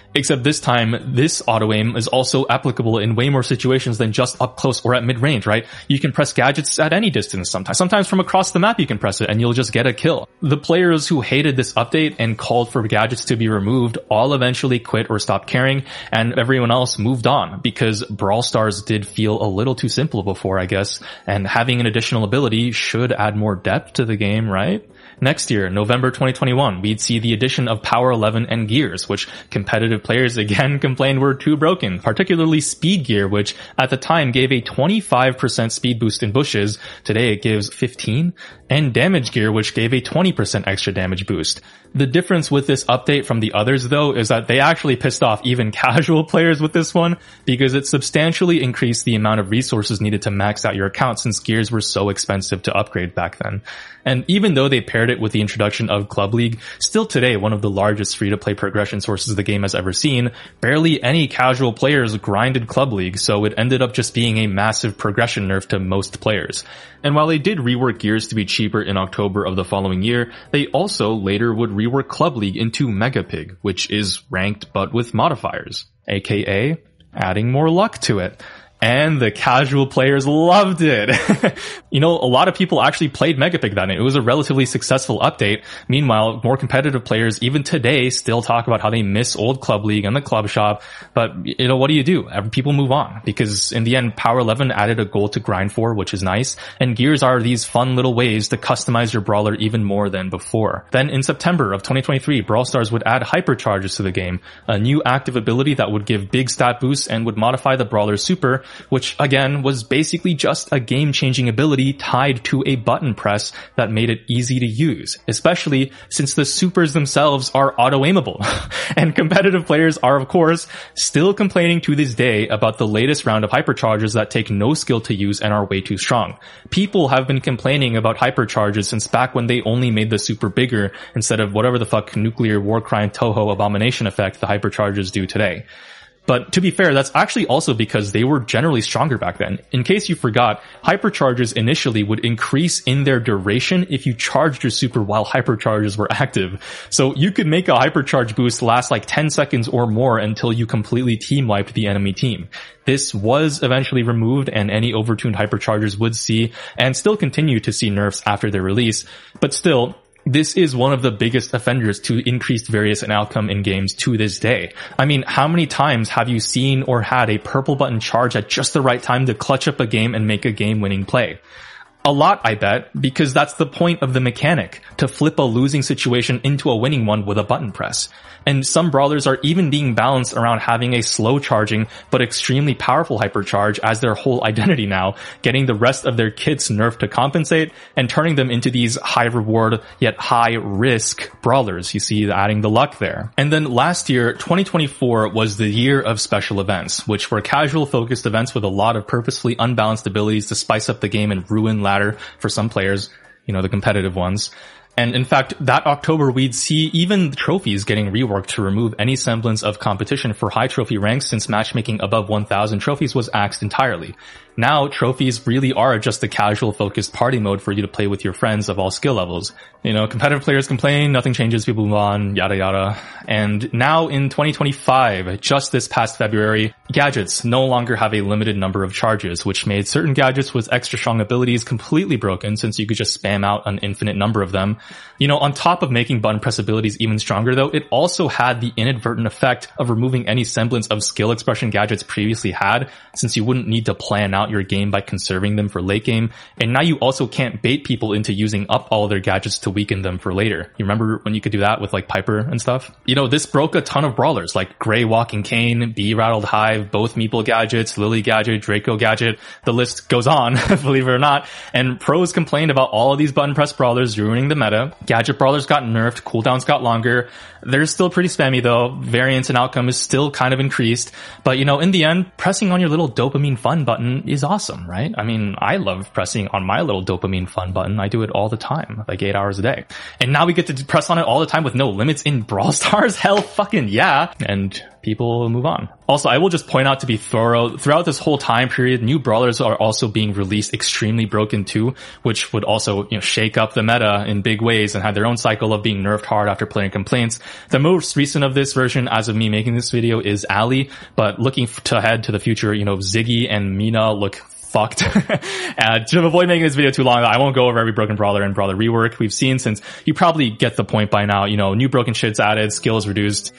Except this time, this auto-aim is also applicable in way more situations than just up close or at mid-range, right? You can press gadgets at any distance sometimes. Sometimes from across the map you can press it and you'll just get a kill. The players who hated this update and called for gadgets to be removed all eventually quit or stopped caring, and everyone else moved on because Brawl Stars did feel a little too simple before, I guess, and having an additional ability should add more depth to the game, right? Next year, November twenty twenty-one, we'd see the addition of Power eleven and Gears, which competitive players again complained were too broken, particularly Speed Gear, which at the time gave a twenty-five percent speed boost in bushes. Today it gives fifteen. And Damage Gear, which gave a twenty percent extra damage boost. The difference with this update from the others, though, is that they actually pissed off even casual players with this one, because it substantially increased the amount of resources needed to max out your account since gears were so expensive to upgrade back then. And even though they paired it with the introduction of Club League, still today one of the largest free-to-play progression sources the game has ever seen, barely any casual players grinded Club League, so it ended up just being a massive progression nerf to most players. And while they did rework Gears to be cheaper in October of the following year, they also later would rework Club League into Megapig, which is ranked but with modifiers, aka adding more luck to it. And the casual players loved it. You know, a lot of people actually played Megapig that night. It was a relatively successful update. Meanwhile, more competitive players, even today, still talk about how they miss old Club League and the club shop. But, you know, what do you do? People move on. Because in the end, Power eleven added a goal to grind for, which is nice. And Gears are these fun little ways to customize your brawler even more than before. Then in September of twenty twenty-three, Brawl Stars would add hypercharges to the game. A new active ability that would give big stat boosts and would modify the brawler's super, which again was basically just a game-changing ability tied to a button press that made it easy to use, especially since the supers themselves are auto-aimable. And competitive players are, of course, still complaining to this day about the latest round of hypercharges that take no skill to use and are way too strong. People have been complaining about hypercharges since back when they only made the super bigger instead of whatever the fuck nuclear war crime Toho abomination effect the hypercharges do today. But to be fair, that's actually also because they were generally stronger back then. In case you forgot, hypercharges initially would increase in their duration if you charged your super while hypercharges were active. So you could make a hypercharge boost last like ten seconds or more until you completely team wiped the enemy team. This was eventually removed, and any overtuned hyperchargers would see and still continue to see nerfs after their release. But still, this is one of the biggest offenders to increased variance and outcome in games to this day. I mean, how many times have you seen or had a purple button charge at just the right time to clutch up a game and make a game-winning play? A lot, I bet, because that's the point of the mechanic, to flip a losing situation into a winning one with a button press. And some brawlers are even being balanced around having a slow charging but extremely powerful hypercharge as their whole identity now, getting the rest of their kits nerfed to compensate and turning them into these high reward yet high risk brawlers. You see, adding the luck there. And then last year, twenty twenty-four was the year of special events, which were casual focused events with a lot of purposefully unbalanced abilities to spice up the game and ruin ladder for some players, you know, the competitive ones. And in fact, that October, we'd see even the trophies getting reworked to remove any semblance of competition for high trophy ranks, since matchmaking above one thousand trophies was axed entirely. Now, trophies really are just a casual focused party mode for you to play with your friends of all skill levels. You know, competitive players complain, nothing changes, people move on, yada yada. And now in twenty twenty-five, just this past February, gadgets no longer have a limited number of charges, which made certain gadgets with extra strong abilities completely broken, since you could just spam out an infinite number of them. You know, on top of making button press abilities even stronger though, it also had the inadvertent effect of removing any semblance of skill expression gadgets previously had, since you wouldn't need to plan out your game by conserving them for late game. And now you also can't bait people into using up all their gadgets to weaken them for later. You remember when you could do that with like Piper and stuff? You know, this broke a ton of brawlers like Grey Walking Cane, B Rattled Hive, both Meeple gadgets, Lily gadget, Draco gadget. The list goes on, believe it or not. And pros complained about all of these button press brawlers ruining the meta. Gadget brawlers got nerfed, cooldowns got longer. They're still pretty spammy though. Variance and outcome is still kind of increased. But you know, in the end, pressing on your little dopamine fun button is awesome, right? I mean, I love pressing on my little dopamine fun button. I do it all the time, like eight hours a day. And now we get to press on it all the time with no limits in Brawl Stars? Hell fucking yeah. And people move on. Also, I will just point out to be thorough, throughout this whole time period, new brawlers are also being released extremely broken too, which would also, you know, shake up the meta in big ways and have their own cycle of being nerfed hard after player complaints. The most recent of this version, as of me making this video, is Ali, but looking to ahead to the future, you know, Ziggy and Mina look fucked. uh, to avoid making this video too long, I won't go over every broken brawler and brawler rework we've seen, since you probably get the point by now. You know, new broken shit's added, skills reduced.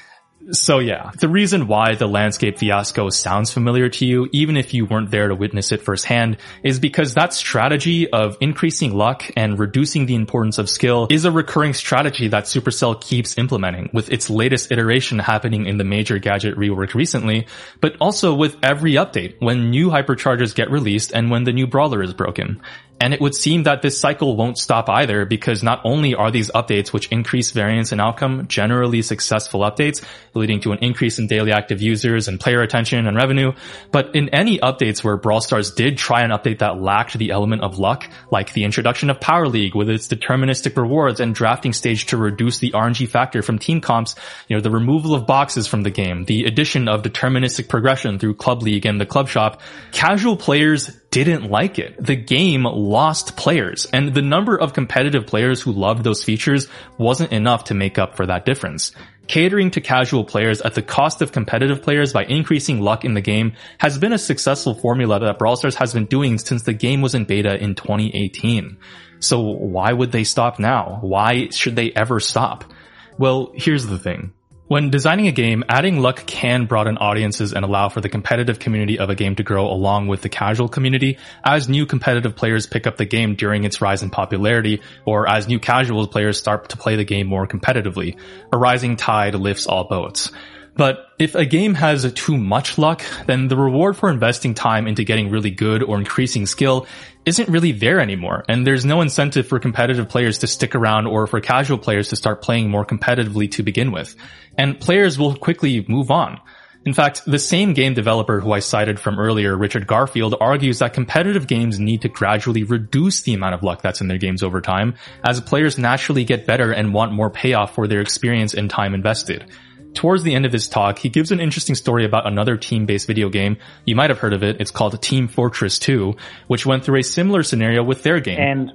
So yeah, the reason why the landscape fiasco sounds familiar to you, even if you weren't there to witness it firsthand, is because that strategy of increasing luck and reducing the importance of skill is a recurring strategy that Supercell keeps implementing, with its latest iteration happening in the major gadget rework recently, but also with every update, when new hyperchargers get released and when the new brawler is broken. And it would seem that this cycle won't stop either, because not only are these updates, which increase variance and outcome, generally successful updates, leading to an increase in daily active users and player attention and revenue, but in any updates where Brawl Stars did try an update that lacked the element of luck, like the introduction of Power League with its deterministic rewards and drafting stage to reduce the R N G factor from team comps, you know, the removal of boxes from the game, the addition of deterministic progression through Club League and the Club Shop, casual players didn't like it. The game lost players, and the number of competitive players who loved those features wasn't enough to make up for that difference. Catering to casual players at the cost of competitive players by increasing luck in the game has been a successful formula that Brawl Stars has been doing since the game was in beta in twenty eighteen. So why would they stop now? Why should they ever stop? Well, here's the thing. When designing a game, adding luck can broaden audiences and allow for the competitive community of a game to grow along with the casual community as new competitive players pick up the game during its rise in popularity, or as new casual players start to play the game more competitively. A rising tide lifts all boats. But if a game has too much luck, then the reward for investing time into getting really good or increasing skill isn't really there anymore, and there's no incentive for competitive players to stick around or for casual players to start playing more competitively to begin with. And players will quickly move on. In fact, the same game developer who I cited from earlier, Richard Garfield, argues that competitive games need to gradually reduce the amount of luck that's in their games over time, as players naturally get better and want more payoff for their experience and time invested. Towards the end of his talk, he gives an interesting story about another team-based video game. You might have heard of it. It's called Team Fortress two, which went through a similar scenario with their game. And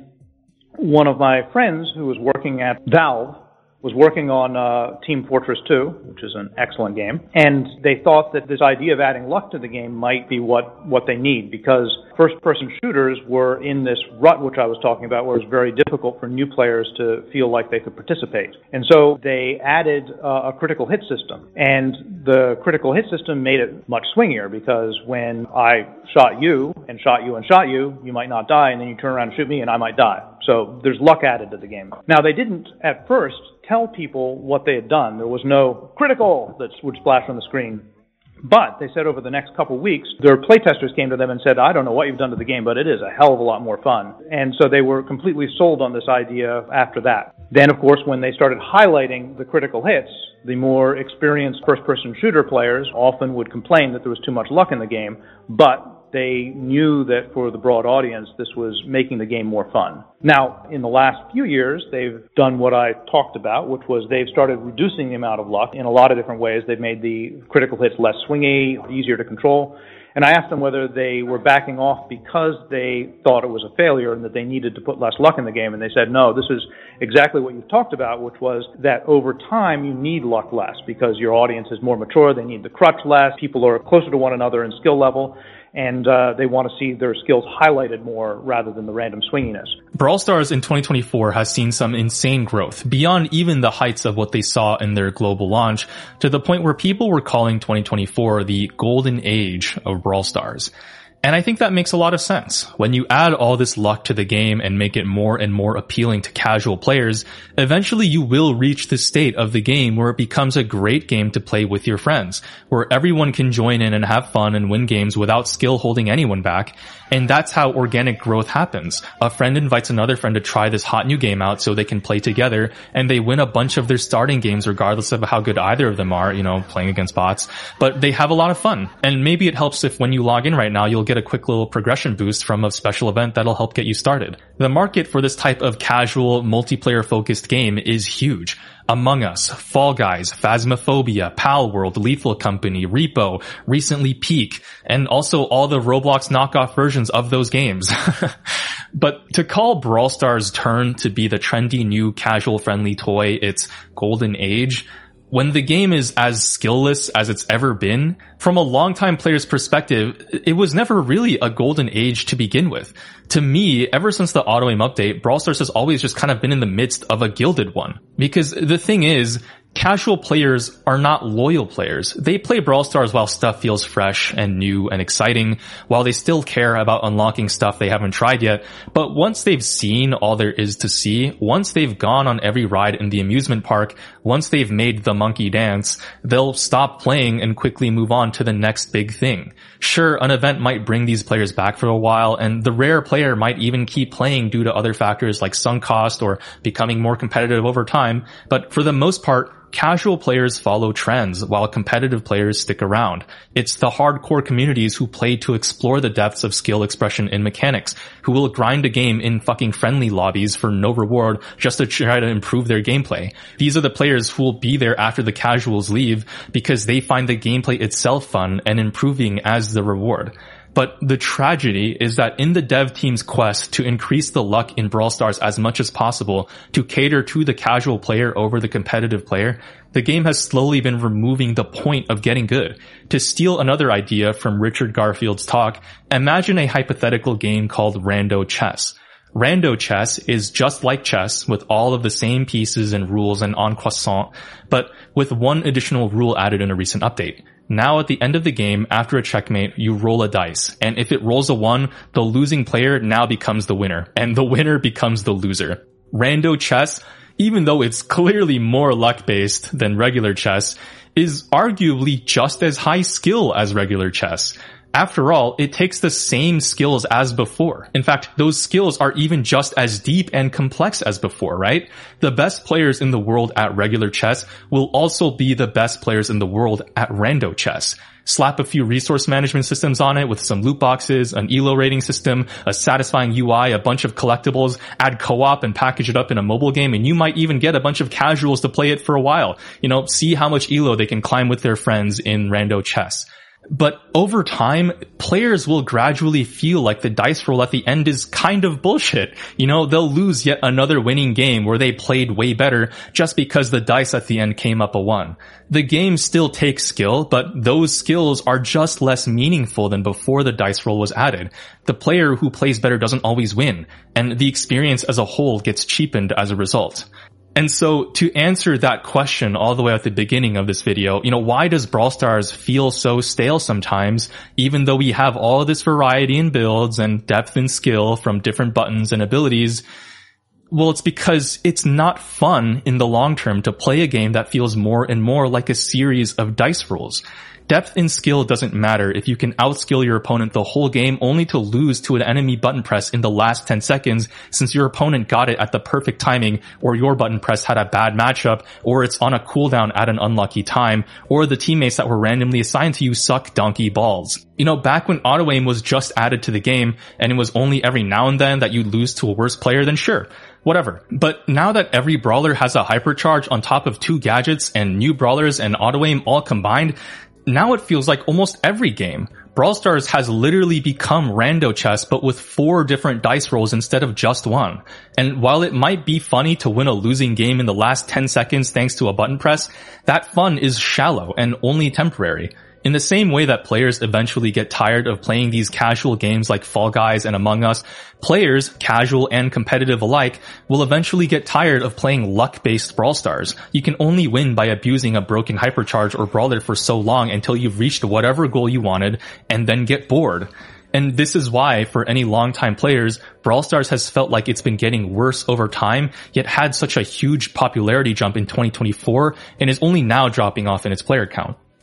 one of my friends who was working at Valve was working on uh, Team Fortress two, which is an excellent game, and they thought that this idea of adding luck to the game might be what, what they need, because first-person shooters were in this rut, which I was talking about, where it was very difficult for new players to feel like they could participate. And so they added uh, a critical hit system, and the critical hit system made it much swingier, because when I shot you, and shot you, and shot you, you might not die, and then you turn around and shoot me, and I might die. So there's luck added to the game. Now, they didn't, at first, tell people what they had done. There was no critical that would splash on the screen. But they said over the next couple weeks, their playtesters came to them and said, I don't know what you've done to the game, but it is a hell of a lot more fun. And so they were completely sold on this idea after that. Then, of course, when they started highlighting the critical hits, the more experienced first-person shooter players often would complain that there was too much luck in the game, but they knew that for the broad audience, this was making the game more fun. Now, in the last few years, they've done what I talked about, which was they've started reducing the amount of luck in a lot of different ways. They've made the critical hits less swingy, easier to control. And I asked them whether they were backing off because they thought it was a failure and that they needed to put less luck in the game. And they said, no, this is exactly what you've talked about, which was that over time you need luck less because your audience is more mature. They need the crutch less. People are closer to one another in skill level. And uh, they want to see their skills highlighted more rather than the random swinginess. Brawl Stars in twenty twenty-four has seen some insane growth, beyond even the heights of what they saw in their global launch, to the point where people were calling twenty twenty-four the golden age of Brawl Stars. And I think that makes a lot of sense. When you add all this luck to the game and make it more and more appealing to casual players, eventually you will reach the state of the game where it becomes a great game to play with your friends, where everyone can join in and have fun and win games without skill holding anyone back. And that's how organic growth happens. A friend invites another friend to try this hot new game out so they can play together, and they win a bunch of their starting games regardless of how good either of them are, you know, playing against bots. But they have a lot of fun. And maybe it helps if when you log in right now, you'll get get a quick little progression boost from a special event that'll help get you started. The market for this type of casual, multiplayer-focused game is huge. Among Us, Fall Guys, Phasmophobia, Palworld, Lethal Company, Repo, recently Peak, and also all the Roblox knockoff versions of those games. But to call Brawl Stars' turn to be the trendy new casual-friendly toy its golden age, when the game is as skillless as it's ever been, from a longtime player's perspective, it was never really a golden age to begin with. To me, ever since the auto-aim update, Brawl Stars has always just kind of been in the midst of a gilded one. Because the thing is, casual players are not loyal players. They play Brawl Stars while stuff feels fresh and new and exciting, while they still care about unlocking stuff they haven't tried yet. But once they've seen all there is to see, once they've gone on every ride in the amusement park, once they've made the monkey dance, they'll stop playing and quickly move on to the next big thing. Sure, an event might bring these players back for a while, and the rare player might even keep playing due to other factors like sunk cost or becoming more competitive over time, but for the most part, casual players follow trends while competitive players stick around. It's the hardcore communities who play to explore the depths of skill expression in mechanics, who will grind a game in fucking friendly lobbies for no reward just to try to improve their gameplay. These are the players who will be there after the casuals leave because they find the gameplay itself fun and improving as the reward. But the tragedy is that in the dev team's quest to increase the luck in Brawl Stars as much as possible to cater to the casual player over the competitive player, the game has slowly been removing the point of getting good. To steal another idea from Richard Garfield's talk, imagine a hypothetical game called Rando Chess. Rando Chess is just like chess with all of the same pieces and rules and en croissant, but with one additional rule added in a recent update. Now at the end of the game, after a checkmate, you roll a dice, and if it rolls a one, the losing player now becomes the winner, and the winner becomes the loser. Rando Chess, even though it's clearly more luck-based than regular chess, is arguably just as high skill as regular chess. After all, it takes the same skills as before. In fact, those skills are even just as deep and complex as before, right? The best players in the world at regular chess will also be the best players in the world at Rando Chess. Slap a few resource management systems on it with some loot boxes, an E L O rating system, a satisfying U I, a bunch of collectibles, add co-op and package it up in a mobile game, and you might even get a bunch of casuals to play it for a while. You know, see how much E L O they can climb with their friends in Rando Chess. But over time, players will gradually feel like the dice roll at the end is kind of bullshit. You know, they'll lose yet another winning game where they played way better just because the dice at the end came up a one. The game still takes skill, but those skills are just less meaningful than before the dice roll was added. The player who plays better doesn't always win, and the experience as a whole gets cheapened as a result. And so to answer that question all the way at the beginning of this video, you know, why does Brawl Stars feel so stale sometimes, even though we have all this variety in builds and depth in skill from different buttons and abilities? Well, it's because it's not fun in the long term to play a game that feels more and more like a series of dice rolls. Depth in skill doesn't matter if you can outskill your opponent the whole game only to lose to an enemy button press in the last ten seconds since your opponent got it at the perfect timing, or your button press had a bad matchup, or it's on a cooldown at an unlucky time, or the teammates that were randomly assigned to you suck donkey balls. You know, back when auto-aim was just added to the game and it was only every now and then that you'd lose to a worse player, then sure, whatever. But now that every brawler has a hypercharge on top of two gadgets and new brawlers and auto-aim all combined, now it feels like almost every game. Brawl Stars has literally become Rando Chess, but with four different dice rolls instead of just one. And while it might be funny to win a losing game in the last ten seconds thanks to a button press, that fun is shallow and only temporary. In the same way that players eventually get tired of playing these casual games like Fall Guys and Among Us, players, casual and competitive alike, will eventually get tired of playing luck-based Brawl Stars. You can only win by abusing a broken hypercharge or brawler for so long until you've reached whatever goal you wanted and then get bored. And this is why, for any longtime players, Brawl Stars has felt like it's been getting worse over time, yet had such a huge popularity jump in twenty twenty-four and is only now dropping off in its player count.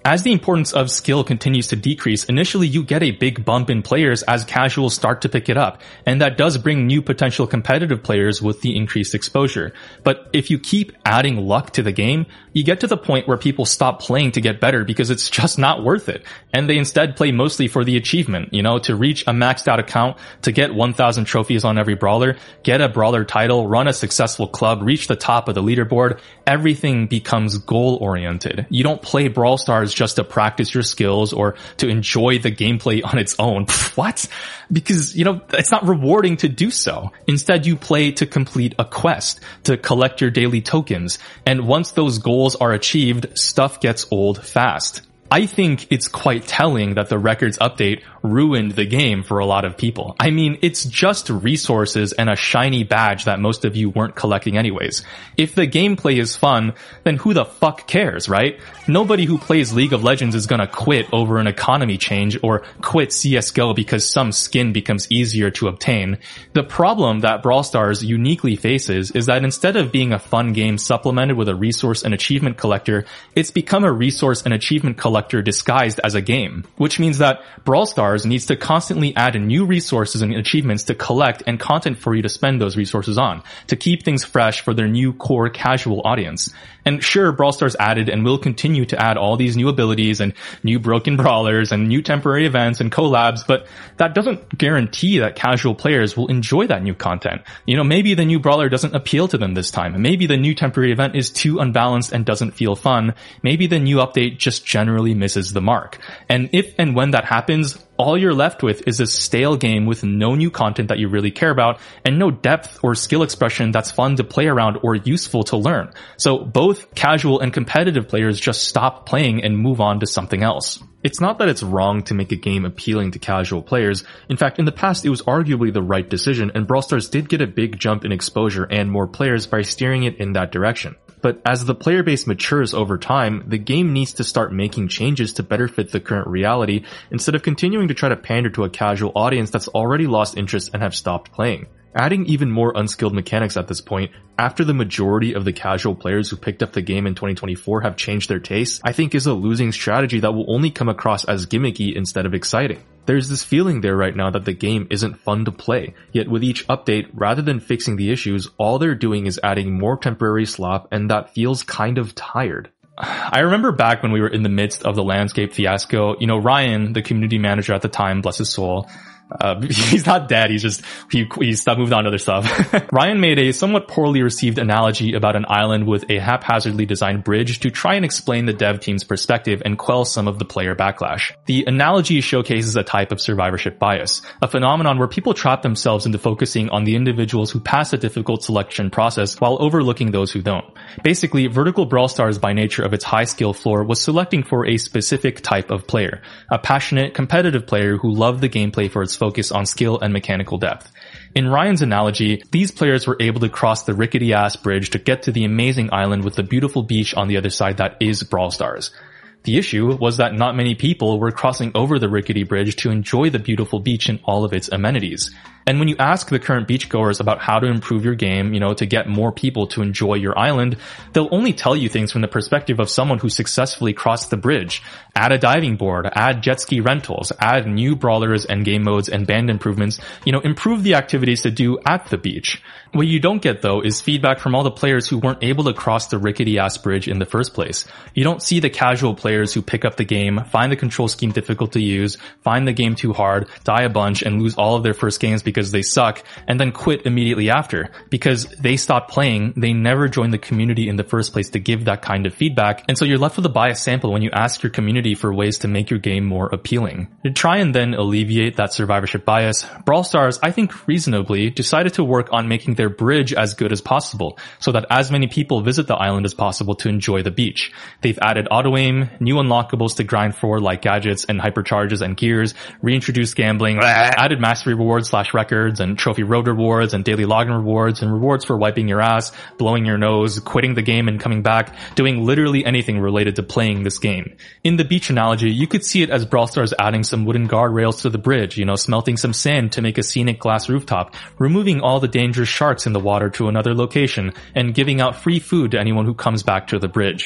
As the importance of skill continues to decrease, initially you get a big bump in players as casuals start to pick it up, and that does bring new potential competitive players with the increased exposure. But if you keep adding luck to the game, you get to the point where people stop playing to get better because it's just not worth it, and they instead play mostly for the achievement, you know, to reach a maxed out account, to get one thousand trophies on every brawler, get a brawler title, run a successful club, reach the top of the leaderboard. Everything becomes goal oriented. You don't play Brawl Stars just to practice your skills or to enjoy the gameplay on its own. What? Because, you know, it's not rewarding to do so. Instead, you play to complete a quest, to collect your daily tokens. And once those goals are achieved, stuff gets old fast. I think it's quite telling that the records update ruined the game for a lot of people. I mean, it's just resources and a shiny badge that most of you weren't collecting anyways. If the gameplay is fun, then who the fuck cares, right? Nobody who plays League of Legends is gonna quit over an economy change or quit C S G O because some skin becomes easier to obtain. The problem that Brawl Stars uniquely faces is that instead of being a fun game supplemented with a resource and achievement collector, it's become a resource and achievement collector disguised as a game, which means that Brawl Stars needs to constantly add new resources and achievements to collect and content for you to spend those resources on, to keep things fresh for their new core casual audience. And sure, Brawl Stars added and will continue to add all these new abilities and new broken brawlers and new temporary events and collabs, but that doesn't guarantee that casual players will enjoy that new content. You know, maybe the new brawler doesn't appeal to them this time. Maybe the new temporary event is too unbalanced and doesn't feel fun. Maybe the new update just generally misses the mark. And if and when that happens, all you're left with is a stale game with no new content that you really care about and no depth or skill expression that's fun to play around or useful to learn. So both casual and competitive players just stop playing and move on to something else. It's not that it's wrong to make a game appealing to casual players. In fact, in the past, it was arguably the right decision, and Brawl Stars did get a big jump in exposure and more players by steering it in that direction. But as the player base matures over time, the game needs to start making changes to better fit the current reality instead of continuing to try to pander to a casual audience that's already lost interest and have stopped playing. Adding even more unskilled mechanics at this point, after the majority of the casual players who picked up the game in twenty twenty-four have changed their tastes, I think is a losing strategy that will only come across as gimmicky instead of exciting. There's this feeling there right now that the game isn't fun to play, yet with each update, rather than fixing the issues, all they're doing is adding more temporary slop, and that feels kind of tired. I remember back when we were in the midst of the landscape fiasco, you know, Ryan, the community manager at the time, bless his soul, Uh, he's not dead, he's just, he, he's moved on to other stuff. Ryan made a somewhat poorly received analogy about an island with a haphazardly designed bridge to try and explain the dev team's perspective and quell some of the player backlash. The analogy showcases a type of survivorship bias, a phenomenon where people trap themselves into focusing on the individuals who pass a difficult selection process while overlooking those who don't. Basically, Vertical Brawl Stars, by nature of its high skill floor, was selecting for a specific type of player, a passionate, competitive player who loved the gameplay for its focus on skill and mechanical depth. In Ryan's analogy, these players were able to cross the rickety-ass bridge to get to the amazing island with the beautiful beach on the other side that is Brawl Stars. The issue was that not many people were crossing over the rickety bridge to enjoy the beautiful beach and all of its amenities. And when you ask the current beachgoers about how to improve your game, you know, to get more people to enjoy your island, they'll only tell you things from the perspective of someone who successfully crossed the bridge. Add a diving board, add jet ski rentals, add new brawlers and game modes and band improvements, you know, improve the activities to do at the beach. What you don't get, though, is feedback from all the players who weren't able to cross the rickety-ass bridge in the first place. You don't see the casual players who pick up the game, find the control scheme difficult to use, find the game too hard, die a bunch, and lose all of their first games because they suck, and then quit immediately after. Because they stopped playing, they never joined the community in the first place to give that kind of feedback, and so you're left with a biased sample when you ask your community for ways to make your game more appealing. To try and then alleviate that survivorship bias, Brawl Stars, I think reasonably, decided to work on making their bridge as good as possible, so that as many people visit the island as possible to enjoy the beach. They've added auto-aim, new unlockables to grind for like gadgets and hypercharges and gears, reintroduced gambling, added mastery rewards slash records and trophy road rewards and daily login rewards and rewards for wiping your ass, blowing your nose, quitting the game and coming back, doing literally anything related to playing this game. In the beach analogy, you could see it as Brawl Stars adding some wooden guardrails to the bridge, you know, smelting some sand to make a scenic glass rooftop, removing all the dangerous sharks in the water to another location, and giving out free food to anyone who comes back to the bridge.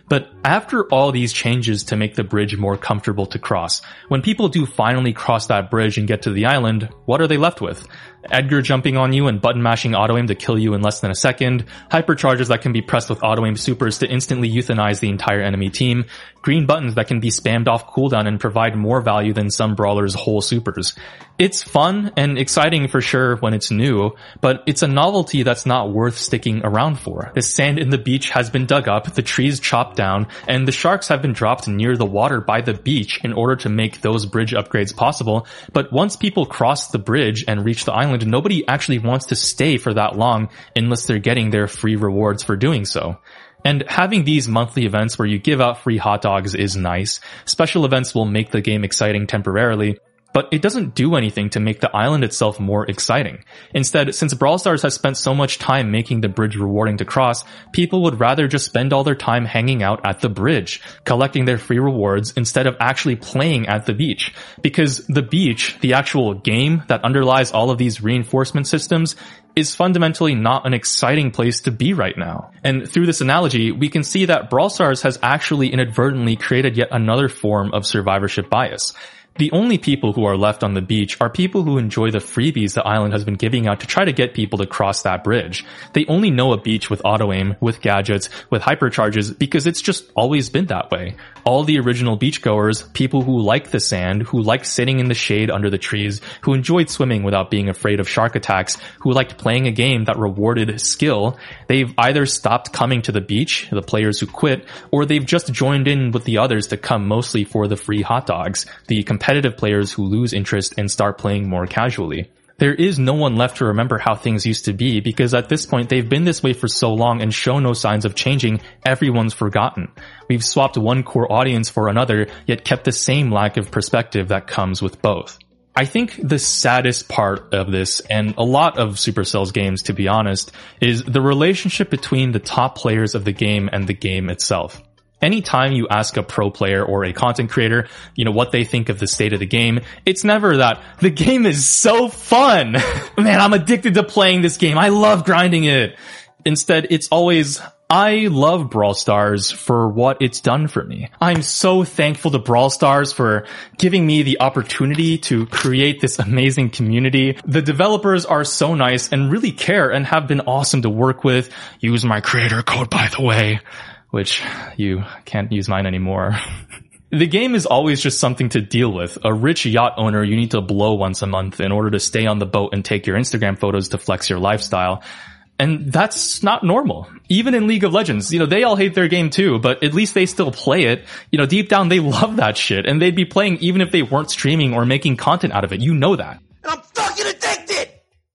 But after all these changes to make the bridge more comfortable to cross, when people do finally cross that bridge and get to the island, what are they left with? Edgar jumping on you and button mashing auto-aim to kill you in less than a second, hypercharges that can be pressed with auto-aim supers to instantly euthanize the entire enemy team, green buttons that can be spammed off cooldown and provide more value than some brawlers' whole supers. It's fun and exciting for sure when it's new, but it's a novelty that's not worth sticking around for. The sand in the beach has been dug up, the trees chopped down, and the sharks have been dropped near the water by the beach in order to make those bridge upgrades possible, but once people cross the bridge and reach the island, nobody actually wants to stay for that long unless they're getting their free rewards for doing so. And having these monthly events where you give out free hot dogs is nice. Special events will make the game exciting temporarily, but it doesn't do anything to make the island itself more exciting. Instead, since Brawl Stars has spent so much time making the bridge rewarding to cross, people would rather just spend all their time hanging out at the bridge, collecting their free rewards instead of actually playing at the beach. Because the beach, the actual game that underlies all of these reinforcement systems, is fundamentally not an exciting place to be right now. And through this analogy, we can see that Brawl Stars has actually inadvertently created yet another form of survivorship bias. The only people who are left on the beach are people who enjoy the freebies the island has been giving out to try to get people to cross that bridge. They only know a beach with auto-aim, with gadgets, with hypercharges because it's just always been that way. All the original beachgoers, people who like the sand, who liked sitting in the shade under the trees, who enjoyed swimming without being afraid of shark attacks, who liked playing a game that rewarded skill, they've either stopped coming to the beach, the players who quit, or they've just joined in with the others to come mostly for the free hot dogs, the competitive players who lose interest and start playing more casually. There is no one left to remember how things used to be because at this point they've been this way for so long and show no signs of changing, everyone's forgotten. We've swapped one core audience for another, yet kept the same lack of perspective that comes with both. I think the saddest part of this, and a lot of Supercell's games to be honest, is the relationship between the top players of the game and the game itself. Anytime you ask a pro player or a content creator, you know, what they think of the state of the game, it's never that, the game is so fun! Man, I'm addicted to playing this game. I love grinding it. Instead, it's always, I love Brawl Stars for what it's done for me. I'm so thankful to Brawl Stars for giving me the opportunity to create this amazing community. The developers are so nice and really care and have been awesome to work with. Use my creator code, by the way. Which you can't use mine anymore. The game is always just something to deal with. A rich yacht owner you need to blow once a month in order to stay on the boat and take your Instagram photos to flex your lifestyle. And that's not normal. Even in League of Legends, you know, they all hate their game too, but at least they still play it. You know, deep down they love that shit, and they'd be playing even if they weren't streaming or making content out of it. You know that. And I'm fucking addicted!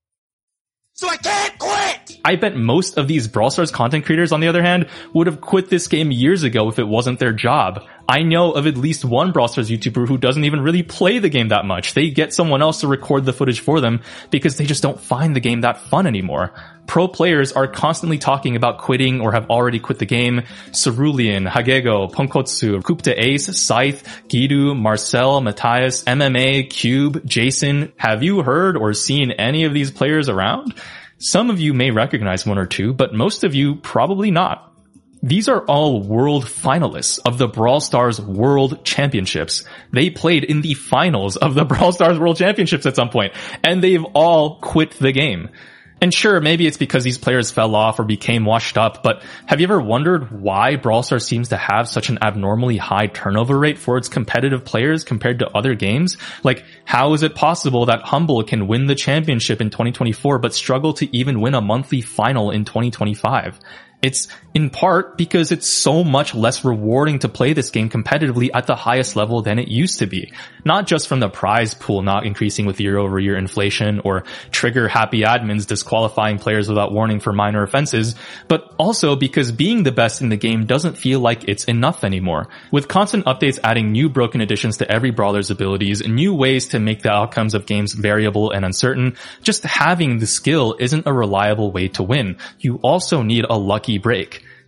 So I can't quit! I bet most of these Brawl Stars content creators, on the other hand, would have quit this game years ago if it wasn't their job. I know of at least one Brawl Stars YouTuber who doesn't even really play the game that much. They get someone else to record the footage for them because they just don't find the game that fun anymore. Pro players are constantly talking about quitting or have already quit the game. Cerulean, Hagego, Ponkotsu, Kupta Ace, Scythe, Gidu, Marcel, Matthias, M M A, Cube, Jason. Have you heard or seen any of these players around? Some of you may recognize one or two, but most of you probably not. These are all world finalists of the Brawl Stars World Championships. They played in the finals of the Brawl Stars World Championships at some point, and they've all quit the game. And sure, maybe it's because these players fell off or became washed up, but have you ever wondered why Brawl Stars seems to have such an abnormally high turnover rate for its competitive players compared to other games? Like, how is it possible that Humble can win the championship in twenty twenty-four but struggle to even win a monthly final in twenty twenty-five? It's in part because it's so much less rewarding to play this game competitively at the highest level than it used to be. Not just from the prize pool not increasing with year-over-year inflation or trigger happy admins disqualifying players without warning for minor offenses, but also because being the best in the game doesn't feel like it's enough anymore. With constant updates adding new broken additions to every brawler's abilities and new ways to make the outcomes of games variable and uncertain, just having the skill isn't a reliable way to win. You also need a lucky break.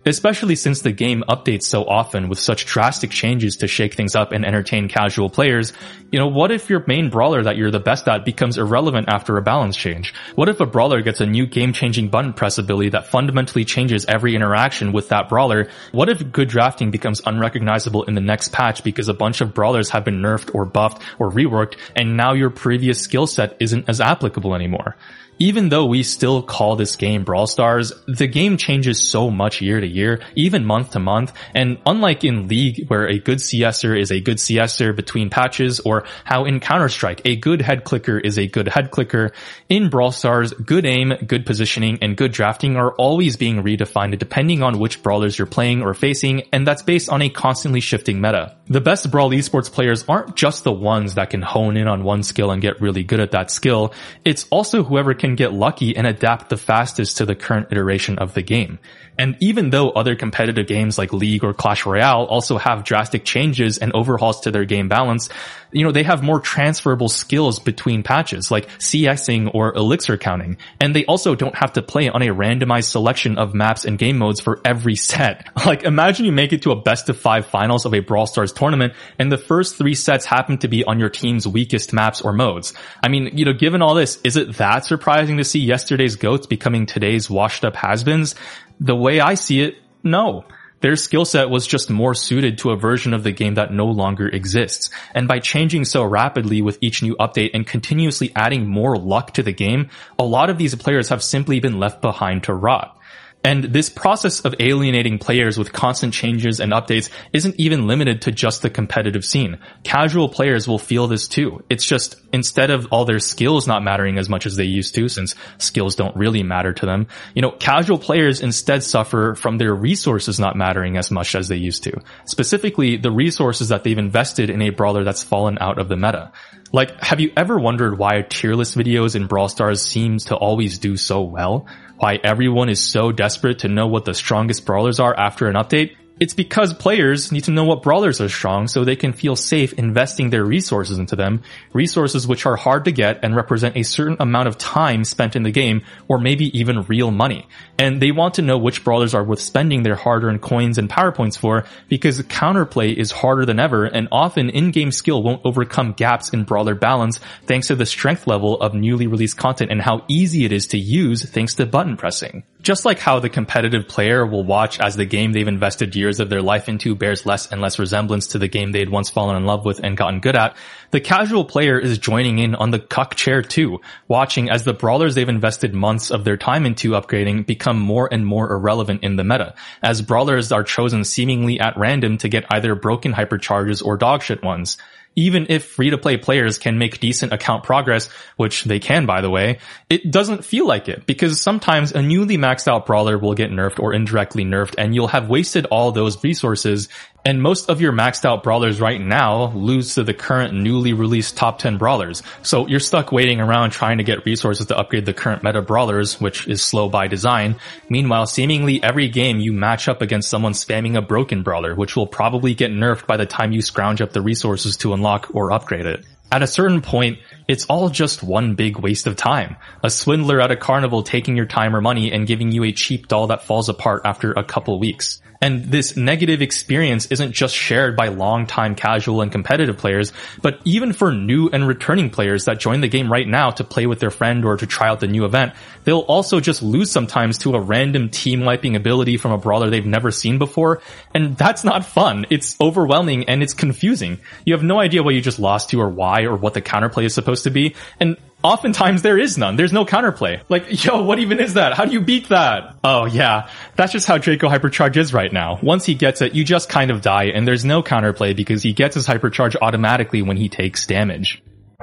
especially since the game updates so often with such drastic changes to shake things up and entertain casual players. You know, what if your main brawler that you're the best at becomes irrelevant after a balance change? What if a brawler gets a new game-changing button press ability that fundamentally changes every interaction with that brawler? What if good drafting becomes unrecognizable in the next patch because a bunch of brawlers have been nerfed or buffed or reworked, and now your previous skill set isn't as applicable anymore? Even though we still call this game Brawl Stars, the game changes so much year to year, even month to month, and unlike in League where a good CSer is a good CSer between patches, or how in Counter-Strike a good head clicker is a good head clicker, in Brawl Stars, good aim, good positioning, and good drafting are always being redefined depending on which brawlers you're playing or facing, and that's based on a constantly shifting meta. The best Brawl esports players aren't just the ones that can hone in on one skill and get really good at that skill, it's also whoever can get lucky and adapt the fastest to the current iteration of the game. And even though other competitive games like League or Clash Royale also have drastic changes and overhauls to their game balance, you know, they have more transferable skills between patches, like CSing or elixir counting. And they also don't have to play on a randomized selection of maps and game modes for every set. Like, imagine you make it to a best of five finals of a Brawl Stars tournament, and the first three sets happen to be on your team's weakest maps or modes. I mean, you know, given all this, is it that surprising to see yesterday's GOATs becoming today's washed-up has-beens? The way I see it, no. Their skill set was just more suited to a version of the game that no longer exists. And by changing so rapidly with each new update and continuously adding more luck to the game, a lot of these players have simply been left behind to rot. And this process of alienating players with constant changes and updates isn't even limited to just the competitive scene. Casual players will feel this too. It's just, instead of all their skills not mattering as much as they used to, since skills don't really matter to them, you know, casual players instead suffer from their resources not mattering as much as they used to. Specifically, the resources that they've invested in a brawler that's fallen out of the meta. Like, have you ever wondered why tier list videos in Brawl Stars seems to always do so well? Why everyone is so desperate to know what the strongest brawlers are after an update? It's because players need to know what brawlers are strong so they can feel safe investing their resources into them, resources which are hard to get and represent a certain amount of time spent in the game, or maybe even real money. And they want to know which brawlers are worth spending their hard-earned coins and power points for, because counterplay is harder than ever, and often in-game skill won't overcome gaps in brawler balance thanks to the strength level of newly released content and how easy it is to use thanks to button pressing. Just like how the competitive player will watch as the game they've invested years of their life into bears less and less resemblance to the game they'd once fallen in love with and gotten good at, the casual player is joining in on the cuck chair too, watching as the brawlers they've invested months of their time into upgrading become more and more irrelevant in the meta, as brawlers are chosen seemingly at random to get either broken hypercharges or dogshit ones. Even if free-to-play players can make decent account progress, which they can, by the way, it doesn't feel like it, because sometimes a newly maxed out brawler will get nerfed or indirectly nerfed, and you'll have wasted all those resources, and most of your maxed out brawlers right now lose to the current newly released top ten brawlers. So you're stuck waiting around trying to get resources to upgrade the current meta brawlers, which is slow by design. Meanwhile, seemingly every game you match up against someone spamming a broken brawler, which will probably get nerfed by the time you scrounge up the resources to unlock or upgrade it. At a certain point, it's all just one big waste of time. A swindler at a carnival taking your time or money and giving you a cheap doll that falls apart after a couple weeks. And this negative experience isn't just shared by long-time casual and competitive players, but even for new and returning players that join the game right now to play with their friend or to try out the new event, they'll also just lose sometimes to a random team-wiping ability from a brawler they've never seen before, and that's not fun. It's overwhelming and it's confusing. You have no idea what you just lost to or why or what the counterplay is supposed to be, and oftentimes there is none. There's no counterplay. Like, yo, what even is that? How do you beat that? Oh yeah, that's just how Draco Hypercharge is right now. Once he gets it, you just kind of die, and there's no counterplay because he gets his Hypercharge automatically when he takes damage.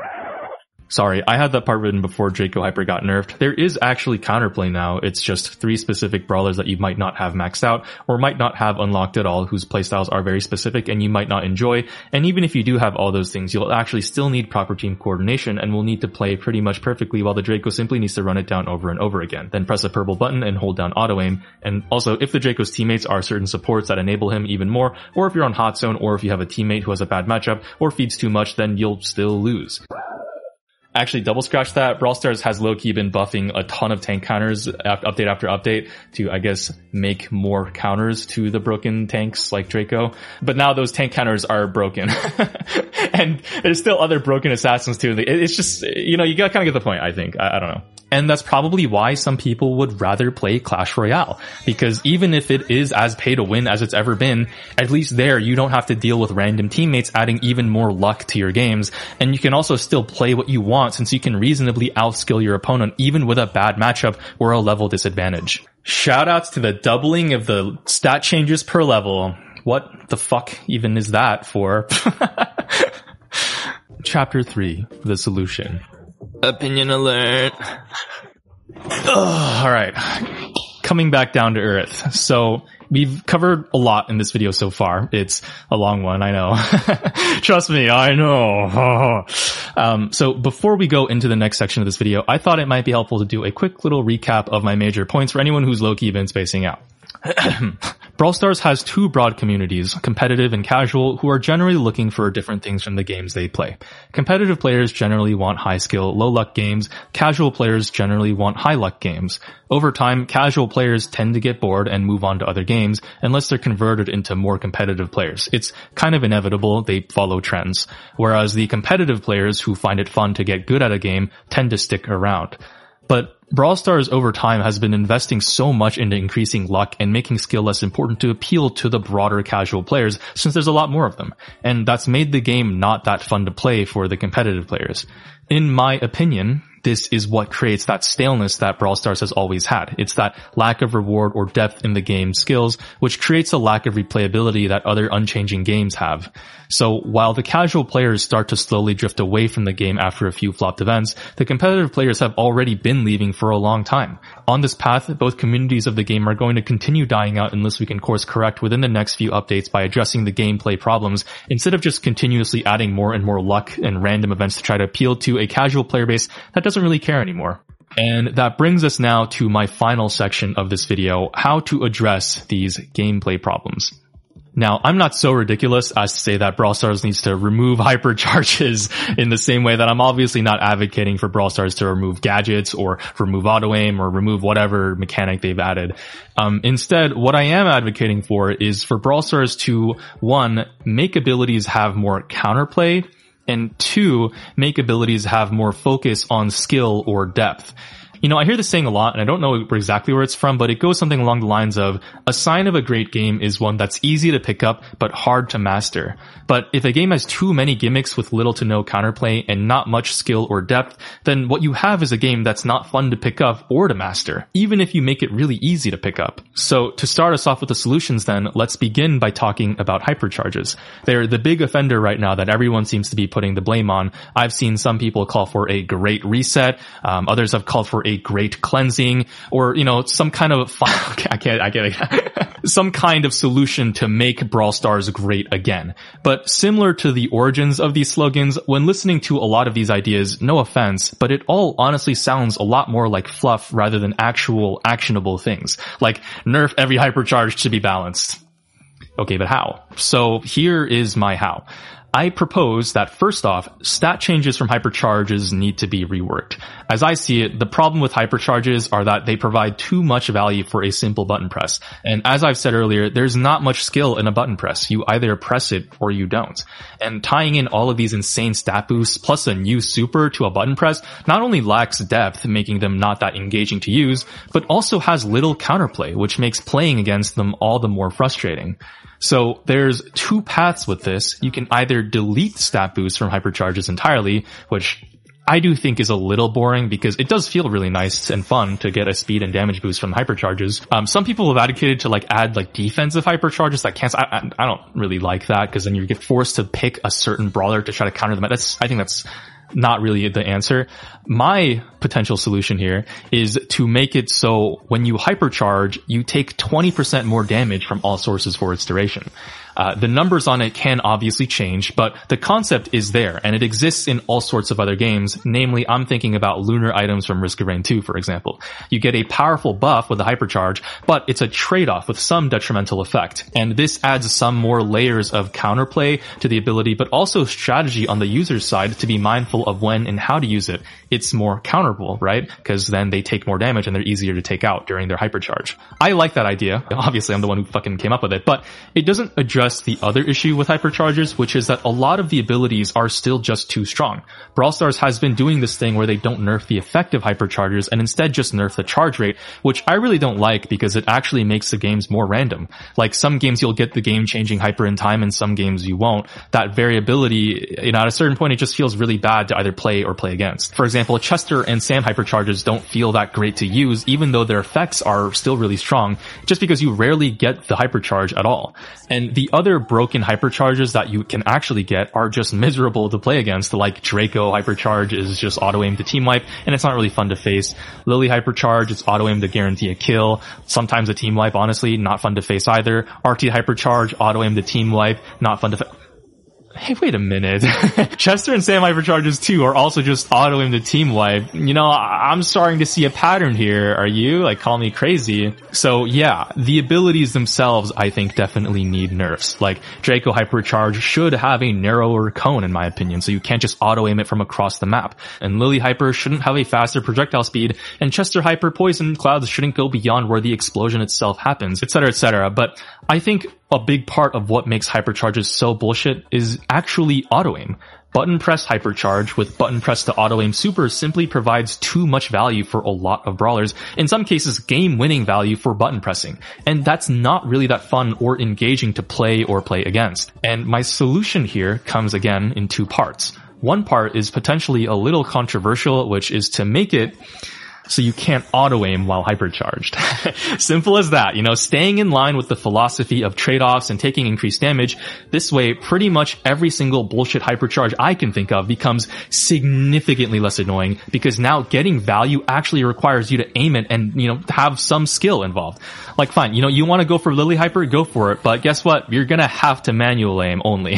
Sorry, I had that part written before Draco Hyper got nerfed. There is actually counterplay now. It's just three specific brawlers that you might not have maxed out or might not have unlocked at all, whose playstyles are very specific and you might not enjoy. And even if you do have all those things, you'll actually still need proper team coordination and will need to play pretty much perfectly, while the Draco simply needs to run it down over and over again. Then press a purple button and hold down auto aim. And also, if the Draco's teammates are certain supports that enable him even more, or if you're on hot zone, or if you have a teammate who has a bad matchup or feeds too much, then you'll still lose. actually double scratch that. Brawl Stars has low-key been buffing a ton of tank counters after update after update to, I guess, make more counters to the broken tanks like Draco. But now those tank counters are broken. And there's still other broken assassins too. It's just, you know, you gotta kind of get the point, I think. I, I don't know. And that's probably why some people would rather play Clash Royale. Because even if it is as pay to win as it's ever been, at least there you don't have to deal with random teammates adding even more luck to your games. And you can also still play what you want since you can reasonably outskill your opponent even with a bad matchup or a level disadvantage. Shoutouts to the doubling of the stat changes per level. What the fuck even is that for? Chapter three, the solution. Opinion alert. Ugh, all right. Coming back down to earth. So we've covered a lot in this video so far. It's a long one, I know. Trust me, I know. um, so before we go into the next section of this video, I thought it might be helpful to do a quick little recap of my major points for anyone who's low-key been spacing out. Brawl Stars has two broad communities, competitive and casual, who are generally looking for different things from the games they play. Competitive players generally want high-skill, low-luck games. Casual players generally want high-luck games. Over time, casual players tend to get bored and move on to other games unless they're converted into more competitive players. It's kind of inevitable, they follow trends. Whereas the competitive players who find it fun to get good at a game tend to stick around. But Brawl Stars over time has been investing so much into increasing luck and making skill less important to appeal to the broader casual players since there's a lot more of them. And that's made the game not that fun to play for the competitive players. In my opinion, this is what creates that staleness that Brawl Stars has always had. It's that lack of reward or depth in the game's skills, which creates a lack of replayability that other unchanging games have. So while the casual players start to slowly drift away from the game after a few flopped events, the competitive players have already been leaving for a long time. On this path, both communities of the game are going to continue dying out unless we can course correct within the next few updates by addressing the gameplay problems, instead of just continuously adding more and more luck and random events to try to appeal to a casual player base that doesn't really care anymore. And that brings us now to my final section of this video, how to address these gameplay problems. Now, I'm not so ridiculous as to say that Brawl Stars needs to remove hypercharges in the same way that I'm obviously not advocating for Brawl Stars to remove gadgets or remove auto-aim or remove whatever mechanic they've added. Um, instead, what I am advocating for is for Brawl Stars to, one, make abilities have more counterplay, and two, make abilities have more focus on skill or depth. You know, I hear this saying a lot, and I don't know exactly where it's from, but it goes something along the lines of, a sign of a great game is one that's easy to pick up, but hard to master. But if a game has too many gimmicks with little to no counterplay and not much skill or depth, then what you have is a game that's not fun to pick up or to master, even if you make it really easy to pick up. So to start us off with the solutions then, let's begin by talking about hypercharges. They're the big offender right now that everyone seems to be putting the blame on. I've seen some people call for a great reset, um, others have called for a great cleansing, or, you know, some kind of, I can't, I can't, some kind of solution to make Brawl Stars great again. But similar to the origins of these slogans, when listening to a lot of these ideas, no offense, but it all honestly sounds a lot more like fluff rather than actual actionable things. Like, nerf every hypercharge to be balanced. Okay, but how? So here is my how. I propose that first off, stat changes from hypercharges need to be reworked. As I see it, the problem with hypercharges are that they provide too much value for a simple button press. And as I've said earlier, there's not much skill in a button press. You either press it or you don't. And tying in all of these insane stat boosts plus a new super to a button press not only lacks depth, making them not that engaging to use, but also has little counterplay, which makes playing against them all the more frustrating. So there's two paths with this. You can either delete stat boosts from hypercharges entirely, which I do think is a little boring because it does feel really nice and fun to get a speed and damage boost from hypercharges. Um, some people have advocated to like add like defensive hypercharges that cancel. I, I, I don't really like that because then you get forced to pick a certain brawler to try to counter them. That's, I think that's not really the answer. My potential solution here is to make it so when you hypercharge, you take twenty percent more damage from all sources for its duration. Uh, the numbers on it can obviously change, but the concept is there, and it exists in all sorts of other games. Namely, I'm thinking about lunar items from Risk of Rain two, for example. You get a powerful buff with a hypercharge, but it's a trade-off with some detrimental effect. And this adds some more layers of counterplay to the ability, but also strategy on the user's side to be mindful of when and how to use it. It's more counterable, right? Because then they take more damage and they're easier to take out during their hypercharge. I like that idea. Obviously, I'm the one who fucking came up with it, but it doesn't address the other issue with hypercharges, which is that a lot of the abilities are still just too strong. Brawl Stars has been doing this thing where they don't nerf the effective hyperchargers and instead just nerf the charge rate, which I really don't like because it actually makes the games more random. Like some games you'll get the game-changing hyper in time and some games you won't. That variability, you know, at a certain point it just feels really bad to either play or play against. For example, Chester and Sam hypercharges don't feel that great to use, even though their effects are still really strong, just because you rarely get the hypercharge at all. And the other broken hypercharges that you can actually get are just miserable to play against, like Draco hypercharge is just auto-aim to team wipe, and it's not really fun to face. Lily hypercharge, it's auto-aim to guarantee a kill. Sometimes a team wipe, honestly, not fun to face either. R T hypercharge, auto-aim to team wipe, not fun to face. Hey, wait a minute. Chester and Sam hypercharges too are also just auto-aim to team wipe. You know, I'm starting to see a pattern here. Are you? Like, call me crazy. So yeah, the abilities themselves I think definitely need nerfs. Like, Draco hypercharge should have a narrower cone in my opinion, so you can't just auto-aim it from across the map. And Lily hyper shouldn't have a faster projectile speed, and Chester hyper poison clouds shouldn't go beyond where the explosion itself happens, et cetera, et cetera. But I think a big part of what makes hypercharges so bullshit is actually auto-aim. Button press hypercharge with button press to auto-aim super simply provides too much value for a lot of brawlers, in some cases game-winning value for button pressing. And that's not really that fun or engaging to play or play against. And my solution here comes again in two parts. One part is potentially a little controversial, which is to make it so you can't auto-aim while hypercharged. Simple as that, you know, staying in line with the philosophy of trade-offs and taking increased damage. This way, pretty much every single bullshit hypercharge I can think of becomes significantly less annoying, because now getting value actually requires you to aim it and, you know, have some skill involved. Like, fine, you know, you want to go for Lily hyper, go for it, but guess what? You're gonna have to manual aim only.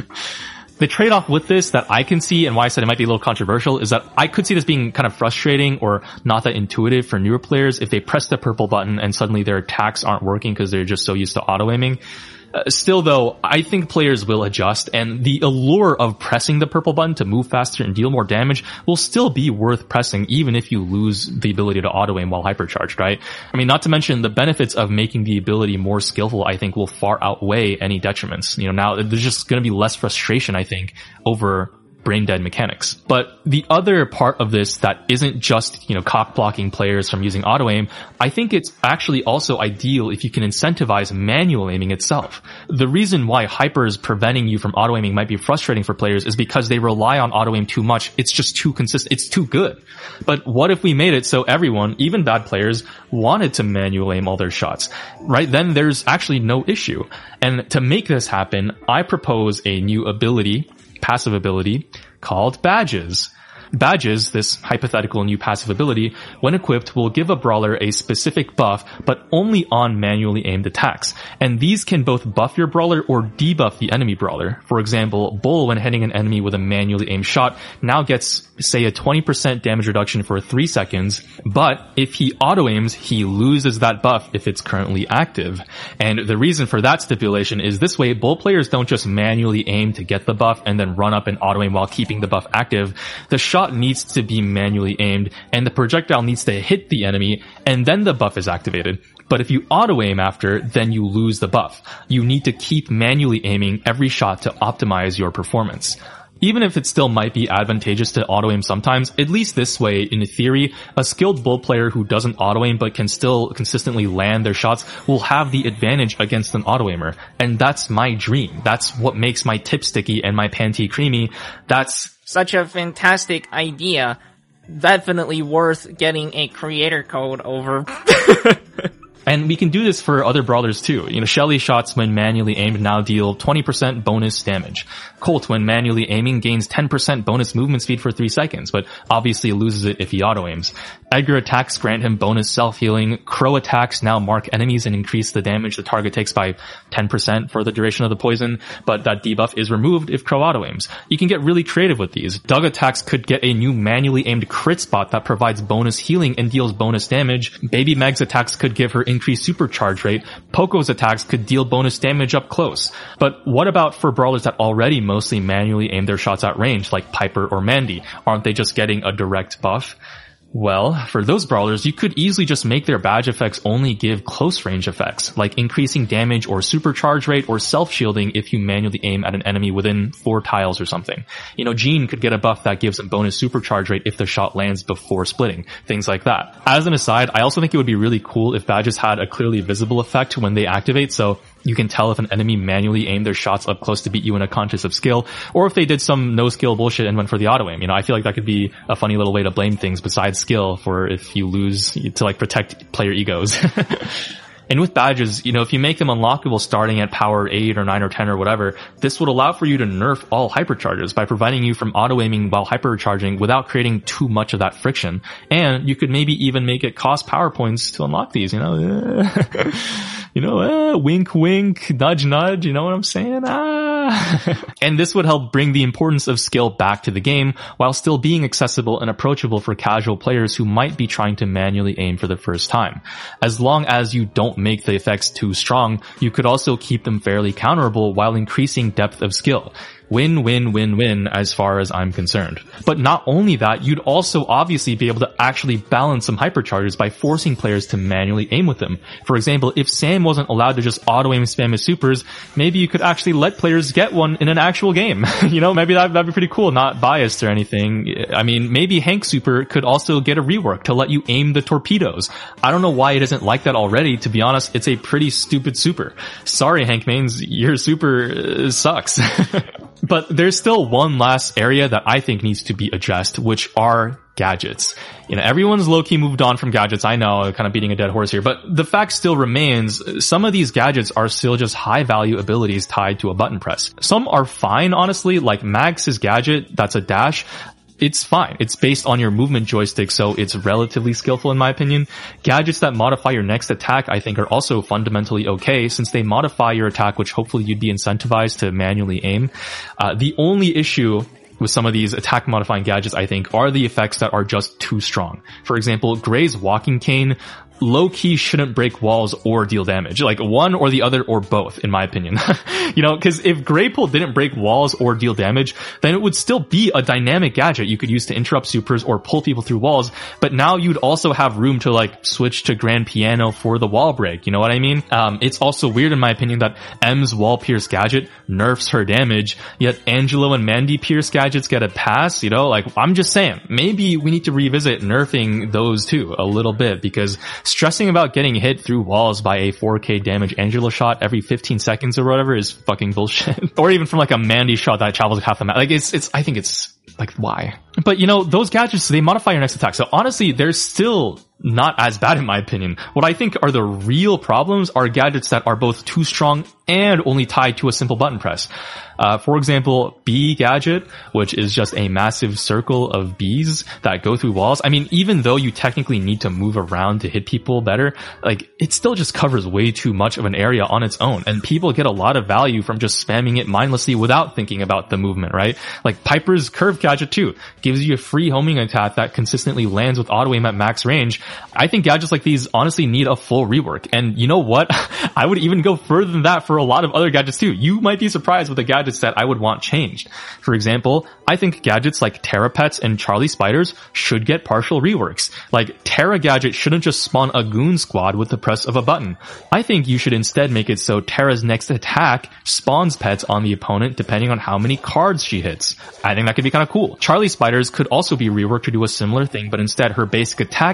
The trade-off with this that I can see, and why I said it might be a little controversial, is that I could see this being kind of frustrating or not that intuitive for newer players if they press the purple button and suddenly their attacks aren't working because they're just so used to auto-aiming. Uh, still though, I think players will adjust, and the allure of pressing the purple button to move faster and deal more damage will still be worth pressing even if you lose the ability to auto-aim while hypercharged, right? I mean, not to mention the benefits of making the ability more skillful, I think will far outweigh any detriments. You know, now there's just gonna be less frustration, I think, over brain dead mechanics. But the other part of this that isn't just, you know, cock blocking players from using auto aim, I think it's actually also ideal if you can incentivize manual aiming itself. The reason why hypers preventing you from auto aiming might be frustrating for players is because they rely on auto aim too much. It's just too consistent. It's too good. But what if we made it so everyone, even bad players, wanted to manual aim all their shots, right? Then there's actually no issue. And to make this happen, I propose a new ability, passive ability, called Badges. Badges, this hypothetical new passive ability, when equipped will give a brawler a specific buff, but only on manually aimed attacks. And these can both buff your brawler or debuff the enemy brawler. For example, Bull, when hitting an enemy with a manually aimed shot, now gets, say, a twenty percent damage reduction for three seconds, but if he auto-aims, he loses that buff if it's currently active. And the reason for that stipulation is this way, Bull players don't just manually aim to get the buff and then run up and auto-aim while keeping the buff active. The shot needs to be manually aimed, and the projectile needs to hit the enemy, and then the buff is activated. But if you auto-aim after, then you lose the buff. You need to keep manually aiming every shot to optimize your performance. Even if it still might be advantageous to auto-aim sometimes, at least this way, in theory, a skilled Bull player who doesn't auto-aim but can still consistently land their shots will have the advantage against an auto-aimer. And that's my dream. That's what makes my tip sticky and my panty creamy. That's such a fantastic idea. Definitely worth getting a creator code over. And we can do this for other brawlers too. You know, Shelly shots when manually aimed now deal twenty percent bonus damage. Colt, when manually aiming, gains ten percent bonus movement speed for three seconds, but obviously loses it if he auto-aims. Edgar attacks grant him bonus self-healing. Crow attacks now mark enemies and increase the damage the target takes by ten percent for the duration of the poison, but that debuff is removed if Crow auto-aims. You can get really creative with these. Doug attacks could get a new manually aimed crit spot that provides bonus healing and deals bonus damage. Baby Meg's attacks could give her increased supercharge rate. Poco's attacks could deal bonus damage up close. But what about for brawlers that already mostly manually aim their shots at range, like Piper or Mandy? Aren't they just getting a direct buff? Well, for those brawlers, you could easily just make their badge effects only give close range effects, like increasing damage or supercharge rate or self-shielding if you manually aim at an enemy within four tiles or something. You know, Jean could get a buff that gives him bonus supercharge rate if the shot lands before splitting, things like that. As an aside, I also think it would be really cool if badges had a clearly visible effect when they activate, so you can tell if an enemy manually aimed their shots up close to beat you in a contest of skill, or if they did some no-skill bullshit and went for the auto-aim. You know, I feel like that could be a funny little way to blame things besides skill for if you lose to, like, protect player egos. And with badges, you know, if you make them unlockable starting at power eight or nine or ten or whatever, this would allow for you to nerf all hypercharges by preventing you from auto-aiming while hypercharging without creating too much of that friction. And you could maybe even make it cost power points to unlock these, you know? You know, uh, wink, wink, nudge, nudge, you know what I'm saying? Ah. And this would help bring the importance of skill back to the game while still being accessible and approachable for casual players who might be trying to manually aim for the first time. As long as you don't make the effects too strong, you could also keep them fairly counterable while increasing depth of skill. Win, win, win, win as far as I'm concerned. But not only that, you'd also obviously be able to actually balance some hypercharges by forcing players to manually aim with them. For example, if Sam wasn't allowed to just auto-aim spam his supers, maybe you could actually let players get one in an actual game. You know, maybe that, that'd be pretty cool, not biased or anything. I mean, maybe Hank Super could also get a rework to let you aim the torpedoes. I don't know why it isn't like that already. To be honest, it's a pretty stupid super. Sorry, Hank Mains, your super uh, sucks. But there's still one last area that I think needs to be addressed, which are gadgets. You know, everyone's low-key moved on from gadgets. I know, kind of beating a dead horse here, but the fact still remains, some of these gadgets are still just high-value abilities tied to a button press. Some are fine, honestly, like Max's gadget, that's a dash. It's fine. It's based on your movement joystick, so it's relatively skillful in my opinion. Gadgets that modify your next attack, I think, are also fundamentally okay, since they modify your attack, which hopefully you'd be incentivized to manually aim. Uh, the only issue with some of these attack modifying gadgets, I think, are the effects that are just too strong. For example, Gray's walking cane low-key shouldn't break walls or deal damage. Like one or the other or both, in my opinion. You know, because if Graypool didn't break walls or deal damage, then it would still be a dynamic gadget you could use to interrupt supers or pull people through walls, but now you'd also have room to like switch to Grand Piano for the wall break, you know what I mean? Um, it's also weird in my opinion that M's wall pierce gadget nerfs her damage, yet Angelo and Mandy pierce gadgets get a pass, you know? Like, I'm just saying, maybe we need to revisit nerfing those too a little bit, because stressing about getting hit through walls by a four K damage Angelo shot every fifteen seconds or whatever is fucking bullshit. Or even from like a Mandy shot that travels half the map. Like it's, it's, I think it's like, why? But you know, those gadgets, they modify your next attack. So honestly, they're still not as bad in my opinion. What I think are the real problems are gadgets that are both too strong and only tied to a simple button press. Uh, for example, B gadget, which is just a massive circle of bees that go through walls. I mean, even though you technically need to move around to hit people better, like, it still just covers way too much of an area on its own. And people get a lot of value from just spamming it mindlessly without thinking about the movement, right? Like, Piper's curve gadget too gives you a free homing attack that consistently lands with auto aim at max range. I think gadgets like these honestly need a full rework. And you know what? I would even go further than that for a lot of other gadgets too. You might be surprised with the gadgets that I would want changed. For example, I think gadgets like Terra Pets and Charlie Spiders should get partial reworks. Like, Terra gadget shouldn't just spawn a goon squad with the press of a button. I think you should instead make it so Terra's next attack spawns pets on the opponent depending on how many cards she hits. I think that could be kind of cool. Charlie Spiders could also be reworked to do a similar thing, but instead her basic attack spawns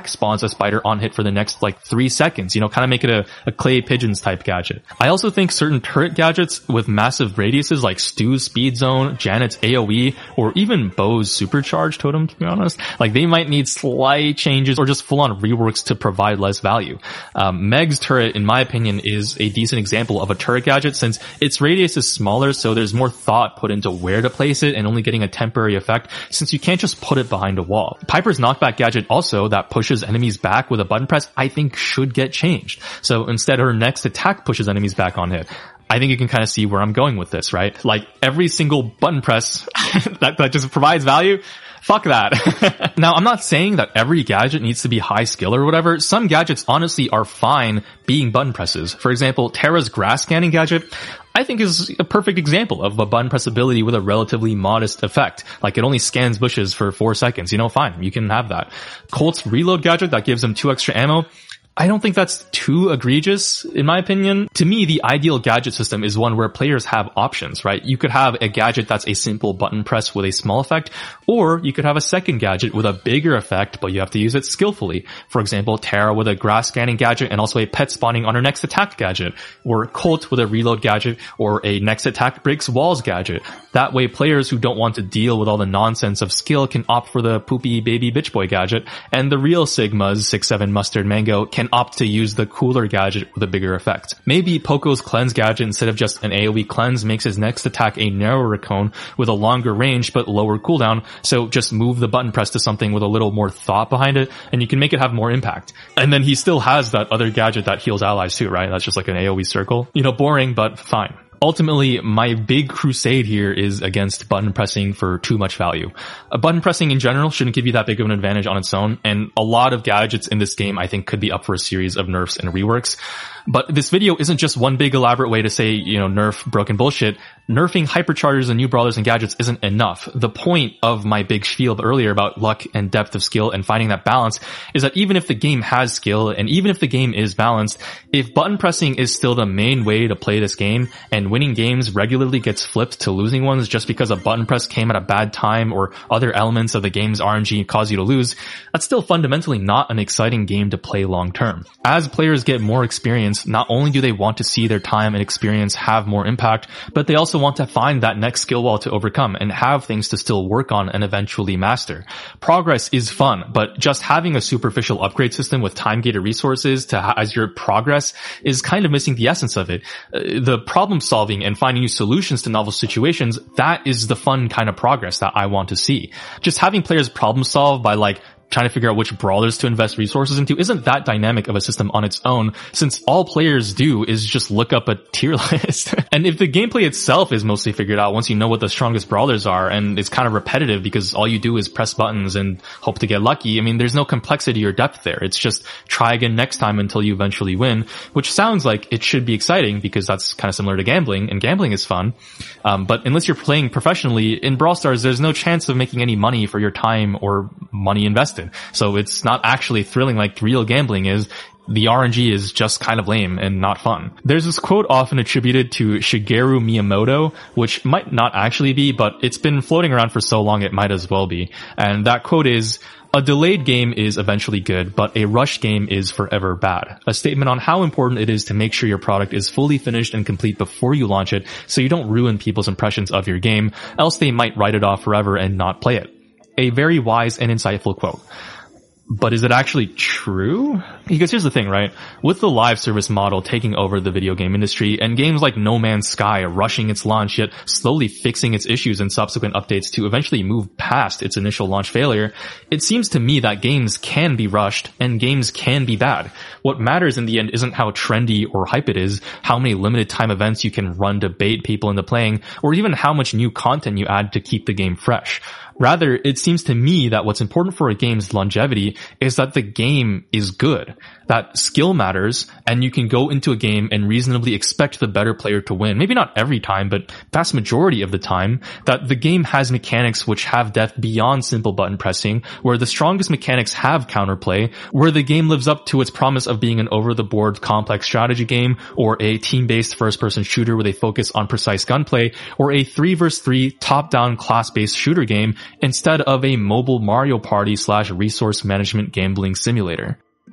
a spider on hit for the next like three seconds, you know, kind of make it a, a clay pigeons type gadget. I also think certain turret gadgets with massive radiuses like Stu's Speed Zone, Janet's A O E, or even Bo's Supercharge Totem, to be honest, like they might need slight changes or just full-on reworks to provide less value. Um, Meg's turret, in my opinion, is a decent example of a turret gadget since its radius is smaller, so there's more thought put into where to place it and only getting a temporary effect since you can't just put it behind a wall. Piper's knockback gadget also that pushes enemies back with a button press, I think should get changed. So instead her next attack pushes enemies back on hit. I think you can kind of see where I'm going with this, right? Like every single button press that, that just provides value, fuck that. Now, I'm not saying that every gadget needs to be high skill or whatever. Some gadgets honestly are fine being button presses. For example, Terra's grass scanning gadget, I think is a perfect example of a button press ability with a relatively modest effect. Like it only scans bushes for four seconds. You know, fine, you can have that. Colt's reload gadget that gives him two extra ammo, I don't think that's too egregious, in my opinion. To me, the ideal gadget system is one where players have options, right? You could have a gadget that's a simple button press with a small effect, or you could have a second gadget with a bigger effect, but you have to use it skillfully. For example, Terra with a grass scanning gadget and also a pet spawning on her next attack gadget, or Colt with a reload gadget or a next attack breaks walls gadget. That way, players who don't want to deal with all the nonsense of skill can opt for the poopy baby bitch boy gadget, and the real Sigmas, six seven Mustard Mango, can opt to use the cooler gadget with a bigger effect. Maybe Poco's cleanse gadget, instead of just an AoE cleanse, makes his next attack a narrower cone with a longer range but lower cooldown, so just move the button press to something with a little more thought behind it, and you can make it have more impact. And then he still has that other gadget that heals allies too, right? That's just like an AoE circle. You know, boring, but fine. Ultimately, my big crusade here is against button pressing for too much value. Uh, button pressing in general shouldn't give you that big of an advantage on its own, and a lot of gadgets in this game I think could be up for a series of nerfs and reworks. But this video isn't just one big elaborate way to say, you know, nerf broken bullshit. Nerfing hyperchargers and new brawlers and gadgets isn't enough. The point of my big spiel earlier about luck and depth of skill and finding that balance is that even if the game has skill and even if the game is balanced, if button pressing is still the main way to play this game and winning games regularly gets flipped to losing ones just because a button press came at a bad time or other elements of the game's R N G cause you to lose, that's still fundamentally not an exciting game to play long term. As players get more experience, not only do they want to see their time and experience have more impact, but they also want to find that next skill wall to overcome and have things to still work on and eventually master. Progress is fun, but just having a superficial upgrade system with time-gated resources to ha- as your progress is kind of missing the essence of it. Uh, the problem solving and finding new solutions to novel situations, that is the fun kind of progress that I want to see. Just having players problem solve by like trying to figure out which brawlers to invest resources into isn't that dynamic of a system on its own, since all players do is just look up a tier list. And if the gameplay itself is mostly figured out once you know what the strongest brawlers are, and it's kind of repetitive because all you do is press buttons and hope to get lucky, I mean, there's no complexity or depth there. It's just try again next time until you eventually win, which sounds like it should be exciting because that's kind of similar to gambling, and gambling is fun. Um, but unless you're playing professionally, in Brawl Stars, there's no chance of making any money for your time or money invested. So it's not actually thrilling like real gambling is. The R N G is just kind of lame and not fun. There's this quote often attributed to Shigeru Miyamoto, which might not actually be, but it's been floating around for so long it might as well be. And that quote is, "A delayed game is eventually good, but a rushed game is forever bad." A statement on how important it is to make sure your product is fully finished and complete before you launch it, so you don't ruin people's impressions of your game, else they might write it off forever and not play it. A very wise and insightful quote. But is it actually true? Because here's the thing, right? With the live service model taking over the video game industry and games like No Man's Sky rushing its launch yet slowly fixing its issues in subsequent updates to eventually move past its initial launch failure, it seems to me that games can be rushed and games can be bad. What matters in the end isn't how trendy or hype it is, how many limited time events you can run to bait people into playing, or even how much new content you add to keep the game fresh. Rather, it seems to me that what's important for a game's longevity is that the game is good, that skill matters, and you can go into a game and reasonably expect the better player to win. Maybe not every time, but vast majority of the time, that the game has mechanics which have depth beyond simple button pressing, where the strongest mechanics have counterplay, where the game lives up to its promise of being an over-the-board complex strategy game, or a team-based first-person shooter with a focus on precise gunplay, or a three versus three top-down class-based shooter game, instead of a mobile Mario Party slash resource management gambling simulator.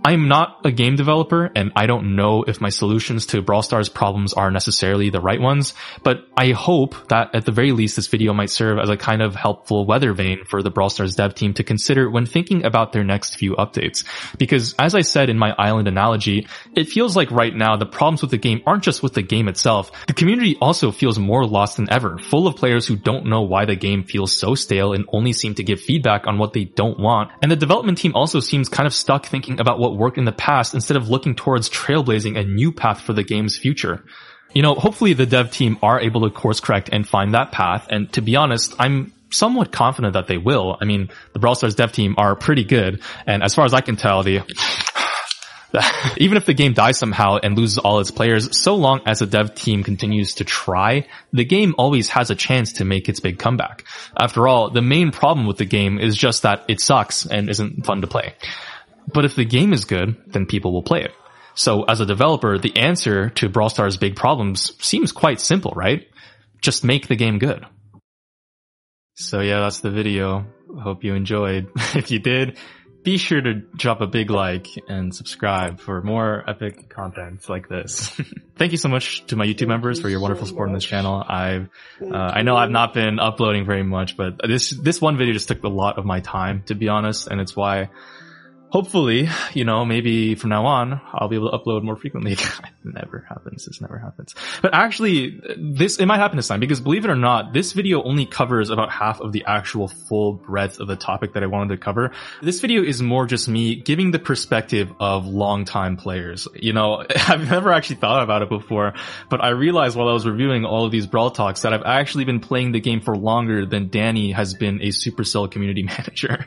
I'm not a game developer, and I don't know if my solutions to Brawl Stars problems are necessarily the right ones, but I hope that at the very least this video might serve as a kind of helpful weather vane for the Brawl Stars dev team to consider when thinking about their next few updates. Because as I said in my island analogy, it feels like right now the problems with the game aren't just with the game itself. The community also feels more lost than ever, full of players who don't know why the game feels so stale and only seem to give feedback on what they don't want. And the development team also seems kind of stuck thinking about what worked in the past instead of looking towards trailblazing a new path for the game's future. You know, hopefully the dev team are able to course correct and find that path, and to be honest, I'm somewhat confident that they will. I mean, the Brawl Stars dev team are pretty good, and as far as I can tell, the even if the game dies somehow and loses all its players, so long as the dev team continues to try, the game always has a chance to make its big comeback. After all, the main problem with the game is just that it sucks and isn't fun to play. But if the game is good, then people will play it. So as a developer, the answer to Brawl Stars' big problems seems quite simple, right? Just make the game good. So yeah, that's the video. Hope you enjoyed. If you did, be sure to drop a big like and subscribe for more epic content like this. Thank you so much to my YouTube members for your wonderful support on this channel. I've, uh, I know I've not been uploading very much, but this, this one video just took a lot of my time, to be honest, and it's why hopefully, you know, maybe from now on, I'll be able to upload more frequently. It never happens. This never happens. But actually, this, it might happen this time, because believe it or not, this video only covers about half of the actual full breadth of the topic that I wanted to cover. This video is more just me giving the perspective of longtime players. You know, I've never actually thought about it before, but I realized while I was reviewing all of these Brawl Talks that I've actually been playing the game for longer than Danny has been a Supercell community manager.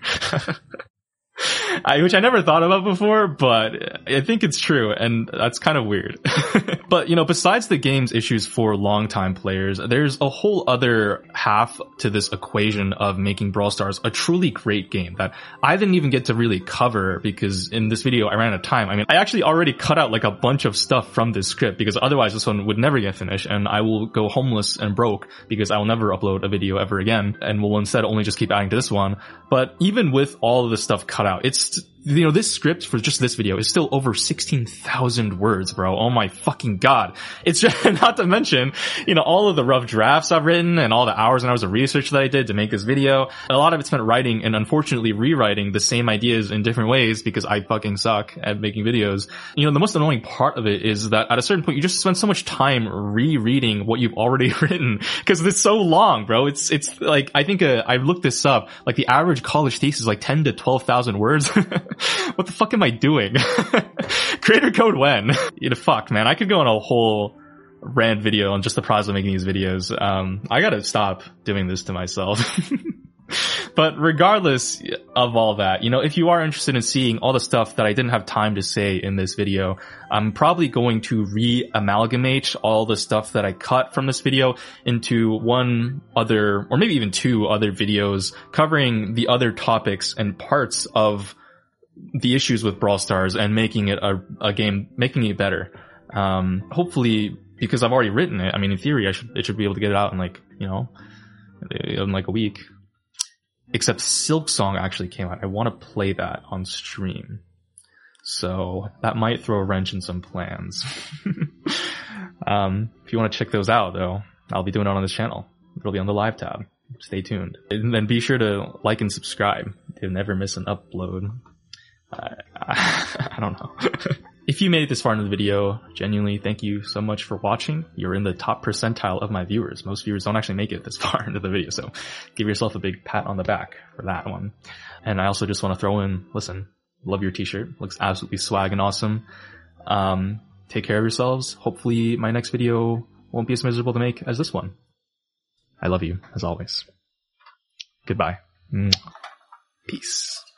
I, which I never thought about before, but I think it's true, and that's kind of weird. But, you know, besides the game's issues for longtime players, there's a whole other half to this equation of making Brawl Stars a truly great game that I didn't even get to really cover, because in this video I ran out of time. I mean, I actually already cut out like a bunch of stuff from this script, because otherwise this one would never get finished, and I will go homeless and broke because I will never upload a video ever again, and will instead only just keep adding to this one. But even with all of this stuff cut out, it's, you know, this script for just this video is still over sixteen thousand words, bro. Oh my fucking god. It's just, not to mention, you know, all of the rough drafts I've written and all the hours and hours of research that I did to make this video. A lot of it's spent writing and unfortunately rewriting the same ideas in different ways because I fucking suck at making videos. You know, the most annoying part of it is that at a certain point you just spend so much time rereading what you've already written because it's so long, bro. It's, it's like, I think, uh, I looked this up, like the average college thesis is like ten to twelve thousand words. What the fuck am I doing? Creator code when? You know, fuck, man. I could go on a whole rant video on just the process of making these videos. Um, I gotta stop doing this to myself. But regardless of all that, you know, if you are interested in seeing all the stuff that I didn't have time to say in this video, I'm probably going to re-amalgamate all the stuff that I cut from this video into one other, or maybe even two other videos covering the other topics and parts of the issues with Brawl Stars and making it a, a game, making it better. Um, hopefully, because I've already written it, I mean, in theory, I should, it should be able to get it out in like, you know, in like a week. Except Silk Song actually came out. I want to play that on stream. So that might throw a wrench in some plans. um, if you want to check those out, though, I'll be doing it on this channel. It'll be on the live tab. Stay tuned. And then be sure to like and subscribe to never miss an upload. Uh, I don't know. If you made it this far into the video, genuinely thank you so much for watching. You're in the top percentile of my viewers. Most viewers don't actually make it this far into the video, so give yourself a big pat on the back for that one. And I also just want to throw in, listen, love your t-shirt. Looks absolutely swag and awesome. Um, take care of yourselves. Hopefully my next video won't be as miserable to make as this one. I love you, as always. Goodbye. Peace.